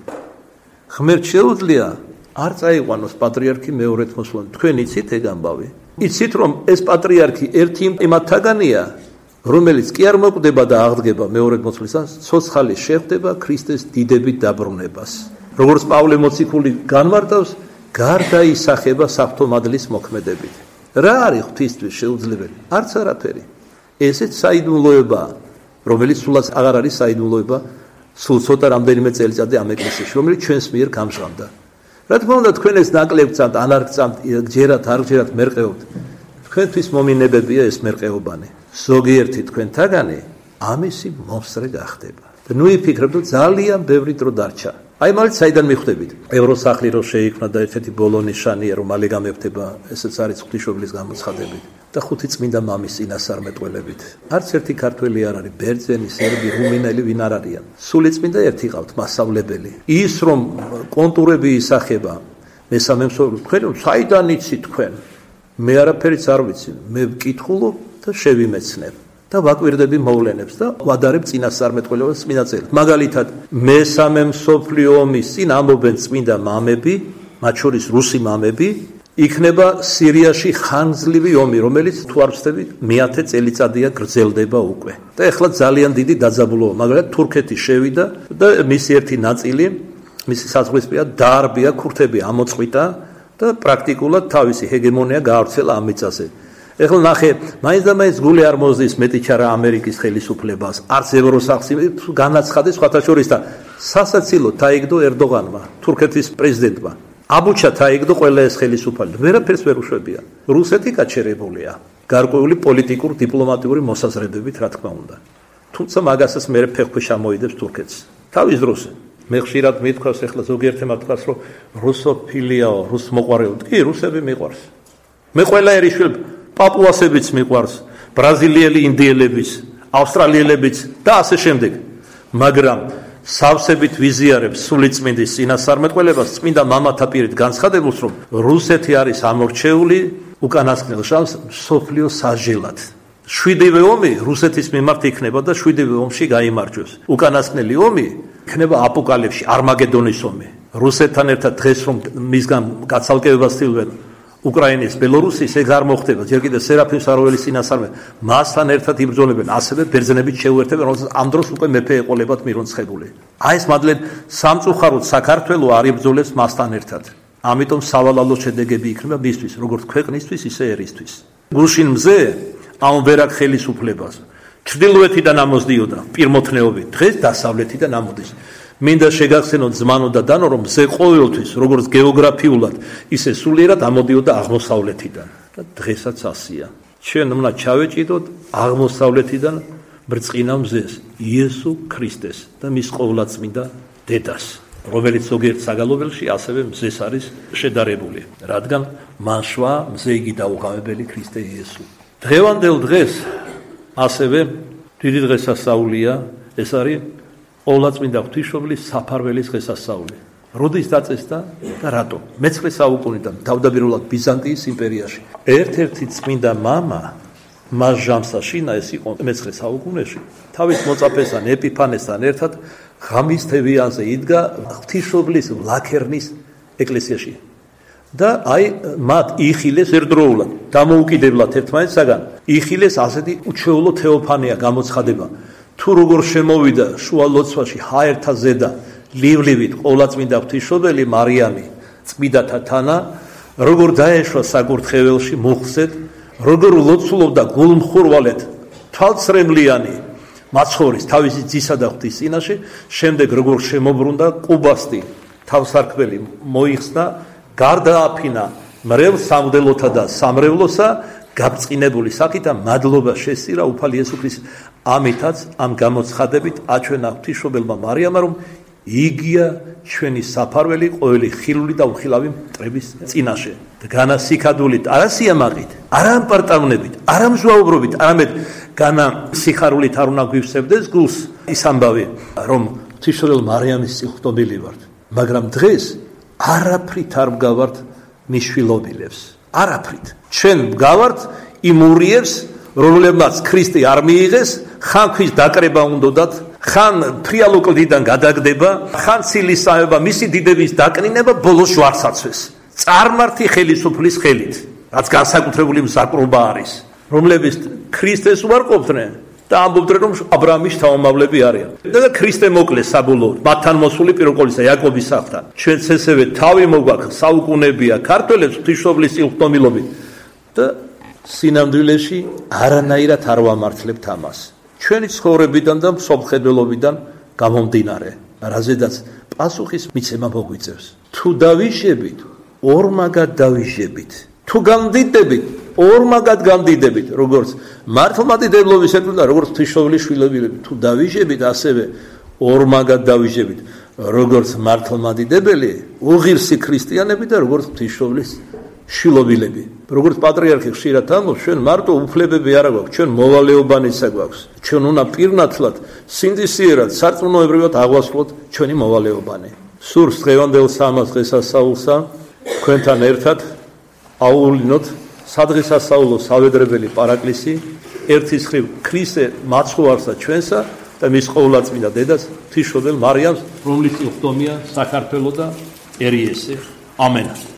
ღმერთ შეუძლია არ წაიყვანოს პატრიარქი მეორედ მოსვლან. თქვენ იცით ეგ ამბავი? იცით რომ ეს პატრიარქი ერთი იმათაგანია, რომელიც კი არ მოკვდება და აღდგება მეორედ მოსვლისას, ცოცხალი შეხვდება ქრისტეს დიდებით დაბრუნებას. როგორც პავლე მოციქული განმარტავს, გარდაისახება საღვთო მადლის მოქმედებით. რა არის ღვთისთვის შეუძლებელი? არც არაფერი. ესეც საიდუმლოებაა, რომელიც სულაც აღარ არის საიდუმლოება, სულ ცოტა რამდენიმე წელიწადი ამ ეკლესიაში, რომელიც ჩვენს მიერ გამჟღავდა. რა თქმა უნდა, თქვენ ეს ნაკლებ გწამთ, ან არ გწამთ, ჯერათ არ ჯერათ მერყეობთ. თქვენთვის მომინებებია ეს მერყეობანი. ზოგიერთი თქვენთაგანი ამისი მომსწრე გახდება. და ნუ იფიქრებთ, რომ ძალიან ბევრი დრო დარჩა. აი მალე საიდან მიხვდებით? ევროსახლი რო შეიქმნა და ერთ-ერთი ბოლო ნიშანია, რომ მალე გამეფდება, ესეც არის ღვთისმშობლის გამოცხადებით და ხუთი წმინდა მამის წინასწარმეტყველებით. არც ერთი ქართველი არ არის, ბერძენი, სერბი, რუმინელი ვინ არ არიან. სული წმინდა ერთი ყავთ, მასწავლებელი. ის რომ კონტურები ისახება, მესამე მსოფლიო, თქვენ საიდან იცით თქვენ? მე არაფერიც არ ვიცი, მე ვკითხულობ და შევიმეცნებ. და ვაკვირდები მოვლენებს და ვადარებ წინასწარმეტყველებას წმინდა წერილს. მაგალითად, მესამე მსოფლიო ომის წინ ამბობენ წმინდა მამები, მათ შორის რუსი მამები, იქნება სირიაში ხანგრძლივი ომი, რომელიც თუ არ ვცდები, მეათე წელიწადია გრძელდება უკვე. და ეხლა ძალიან დიდი დაძაბულოა, მაგრამ თურქეთი შევიდა და მისი ერთი ნაწილი, მისი საზღვრისპირა დაარბია, ქურთები ამოწყვიტა და პრაქტიკულად თავისი ჰეგემონია გაავრცელა ამ მიწაზე. ეხლა ნახე, მაინც და მაინც გული არ მოსდის მეტი ჩარა ამერიკის ხელისუფლებას, არც ევროსახლში განაცხადეს სხვათა შორის და სასაცილო დაიგდო ერდოღანმა, თურქეთის პრეზიდენტმა. აბუჩა დაიგდო ყველა ეს ხელისუფალი, ვერაფერს ვერ უშვებია. რუსეთი გაჩერებულია, გარკვეული პოლიტიკურ დიპლომატიური მოსაზრებებით, რა თქმა უნდა. თუმცა მაგასაც მე ფეხქვე შემოიდებს თურქეთს. თავის დროს მე ხშირად მithქვას, ეხლა ზოგიერთმა თქვას, რომ რუსოფილიაო, რუს მოყვარეო, კი, რუსები მიყვარს. მე ყველა ერისშვილი პაპუასებიც მიყვარს, ბრაზილიელი ინდიელებიც, ავსტრალიელებიც და ასე შემდეგ. მაგრამ სავსებით ვიზიარებს სულიწმინდის წინასწარმეტყველებას წმინდა მამათა პირით განცხადებულს, რომ რუსეთი არის ამორჩეული უკანასკნელ შანსს მსოფლიო საჟელად. შვიდივე ომი რუსეთის მიმართ იქნება და შვიდივე ომში გაიმარჯვებს. უკანასკნელი ომი იქნება აპოკალიფსი, არმაგედონის ომი. რუსეთთან ერთად დღეს რომ მისგან გაცალკევებას ცდილობენ უკრაინის, ბელორუსის, ეგ არ მოხდება. ჯერ კიდევ სერაფიმ საროველის წინასწარმეტყველს მასთან ერთად იბრძოლებენ, ასევე ბერძნებით შეუერთებენ, რომელსაც ამ დროს უკვე მეფე ეყოლებათ მირონცხებული. აი ეს მადლენ სამწუხაროდ საქართველო არ იბრძოლებს მასთან ერთად. ამიტომ სავალალო შედეგები იქნება მისთვის, როგორც ქვეყნისთვის, ისე ერისთვის. გუშინ მზე ამ ვერაკ ხელისუფლებას ჩრდილოეთიდან ამოსდიოდა პირმოთნეობით, დღეს დასავლეთიდან ამოდის. მინდა შეგახსენოთ ზმანო და დანო, რომ მზე ყოველთვის, როგორც გეოგრაფიულად, ისე სულიერად ამოდიოდა აღმოსავლეთიდან და დღესაც ასია. ჩვენ უნდა ჩავეჭიდოთ აღმოსავლეთიდან ბრწყინავ მზეს იესო ქრისტეს და მის ყოვლადწმინდა დედას, რომელიც ზოგიერთ საგალობელში ასევე მზეს არის შედარებული, რადგან მან შვა მზე იგი დაუღალებელი ქრისტე იესო. დღევანდელ დღეს ასევე დიდი დღესასწაულია, ეს არის ყოვლადწმინდა ღვთისმშობლის საფარველის დღესასწაული. როდის დაწესდა და რატო? მეცხრე საუკუნიდან თავდაპირველად ბიზანტიის იმპერიაში. ერთ-ერთი წმინდა მამა მას ჟამსა შინა, ეს იყო მეცხრე საუკუნეში, თავის მოწაფესთან ეპიფანესთან ერთად ღამის თევიანზე იდგა ღვთისმშობლის ლაქერნის ეკლესიაში. და აი მათ იხილეს ერთდროულად, დამოუკიდებლად ერთმანეთსაგან, იხილეს ასეთი უჩვეულო თეოფანია გამოცხადება. თუ როგორ შემოვიდა შუა ლოცვაში ჰაერთა ზედა ლივლივით ყოვლადწმინდა ღვთისმშობელი მარიამი წმიდათა თანა, როგორ დაეშვა საკურთხეველში მოხსეთ, როგორ ლოცულობდა გულმხურვალედ თვალწრემლიანი მაცხოვრის თავისი ძისა და ღვთის წინაშე, შემდეგ როგორ შემობრუნდა ყუბასტი თავსარქმელი მოიხსნა, გარდააფინა მრევლ სამღვდელოთა და სამრევლოსა, გაბწყინებული sakit და მადლობა შესწირა უფალი იესო ქრისტეს. ამითაც ამ გამოცხადებით აჩვენა ღვთისმშობელმა მარიამმა, რომ იგია ჩვენი საფარველი ყოველი ხილული და უხილავი მტრების წინაშე. განა სიქადულით, არა სიამაყით, არა პარტავნებით, არა მზვაუბრობით, არამედ განა სიხარულით არ უნდა გვივსებდეს გულს ის ამბავი, რომ ღვთისმშობელ მარიამის წინხტობილი ვართ, მაგრამ დღეს არაფრით არ მგავართ მის შვილობილებს. არაფრით. ჩვენ მგავართ იმ ურიებს, რომლებმაც ქრისტე არ მიიღეს, ხან ქვის დაკრება უნდათ, ხან ფრიალო კლდიდან გადაგდება, ხან ცილისავება, მისი დიდების დაკნინება, ბოლოს ჯვარსაცვეს. წარმართი ხელისუფლის ხელით, რაც განსაკუთრებული მსაკრობა არის, რომლებიც ქრისტეს უარყოფდნენ და ამბობდნენ, რომ აბრაამის შთამომავლები არიან. და ქრისტე მოკლეს საბოლოოდ, მათთან მოსული პიროყოლისა იაკობის სახლთან. ჩვენც ესევე თავი მოგვაქვს საუკუნეებია ქართველებს ღვთისმშობლის წინხტომილობით და სინამდვილეში არანაირად არ ვამართლებთ ამას. ჩვენი ცხოვრებიდან და მსოფლმხედველობიდან გამომდინარე, რაზედაც პასუხის მიცემა მოგვიწევს. თუ დავიშვებით, ორმაგად დავიშვებით. თუ გამდიდებით, ორმაგად გამდიდებით, როგორც მართლმადიდებლობის ეკვნა, როგორც ღვთისმშობლის შვილობილები. თუ დავიშვებით, ასევე ორმაგად დავიშვებით, როგორც მართლმადიდებელი, უღირსი ქრისტიანები და როგორც ღვთისმშობლის შვილობილები. როგორც პატრიარქი ხშირად ამბობს, ჩვენ მარტო უფლებები არ გვაქვს, ჩვენ მოვალეობანისა გვაქვს. ჩვენ უნდა პირნათლად, სინდისიერად, სარწმუნოებრივად აღვასრულოთ ჩვენი მოვალეობანი. სურს დღევანდელ სამას დღესასწაულსა თქვენთან ერთად აუვლინოთ სადღესასწაულო სავედრებელი პარაკლისი, ერთის მხრივ ქრისტე მაცხოვარსა ჩვენსა და მის ყოვლადწმინდა დედას ღვთისმშობელ მარიამს, რომლის წინხტომია საქართველო და ერიესე. ამენა.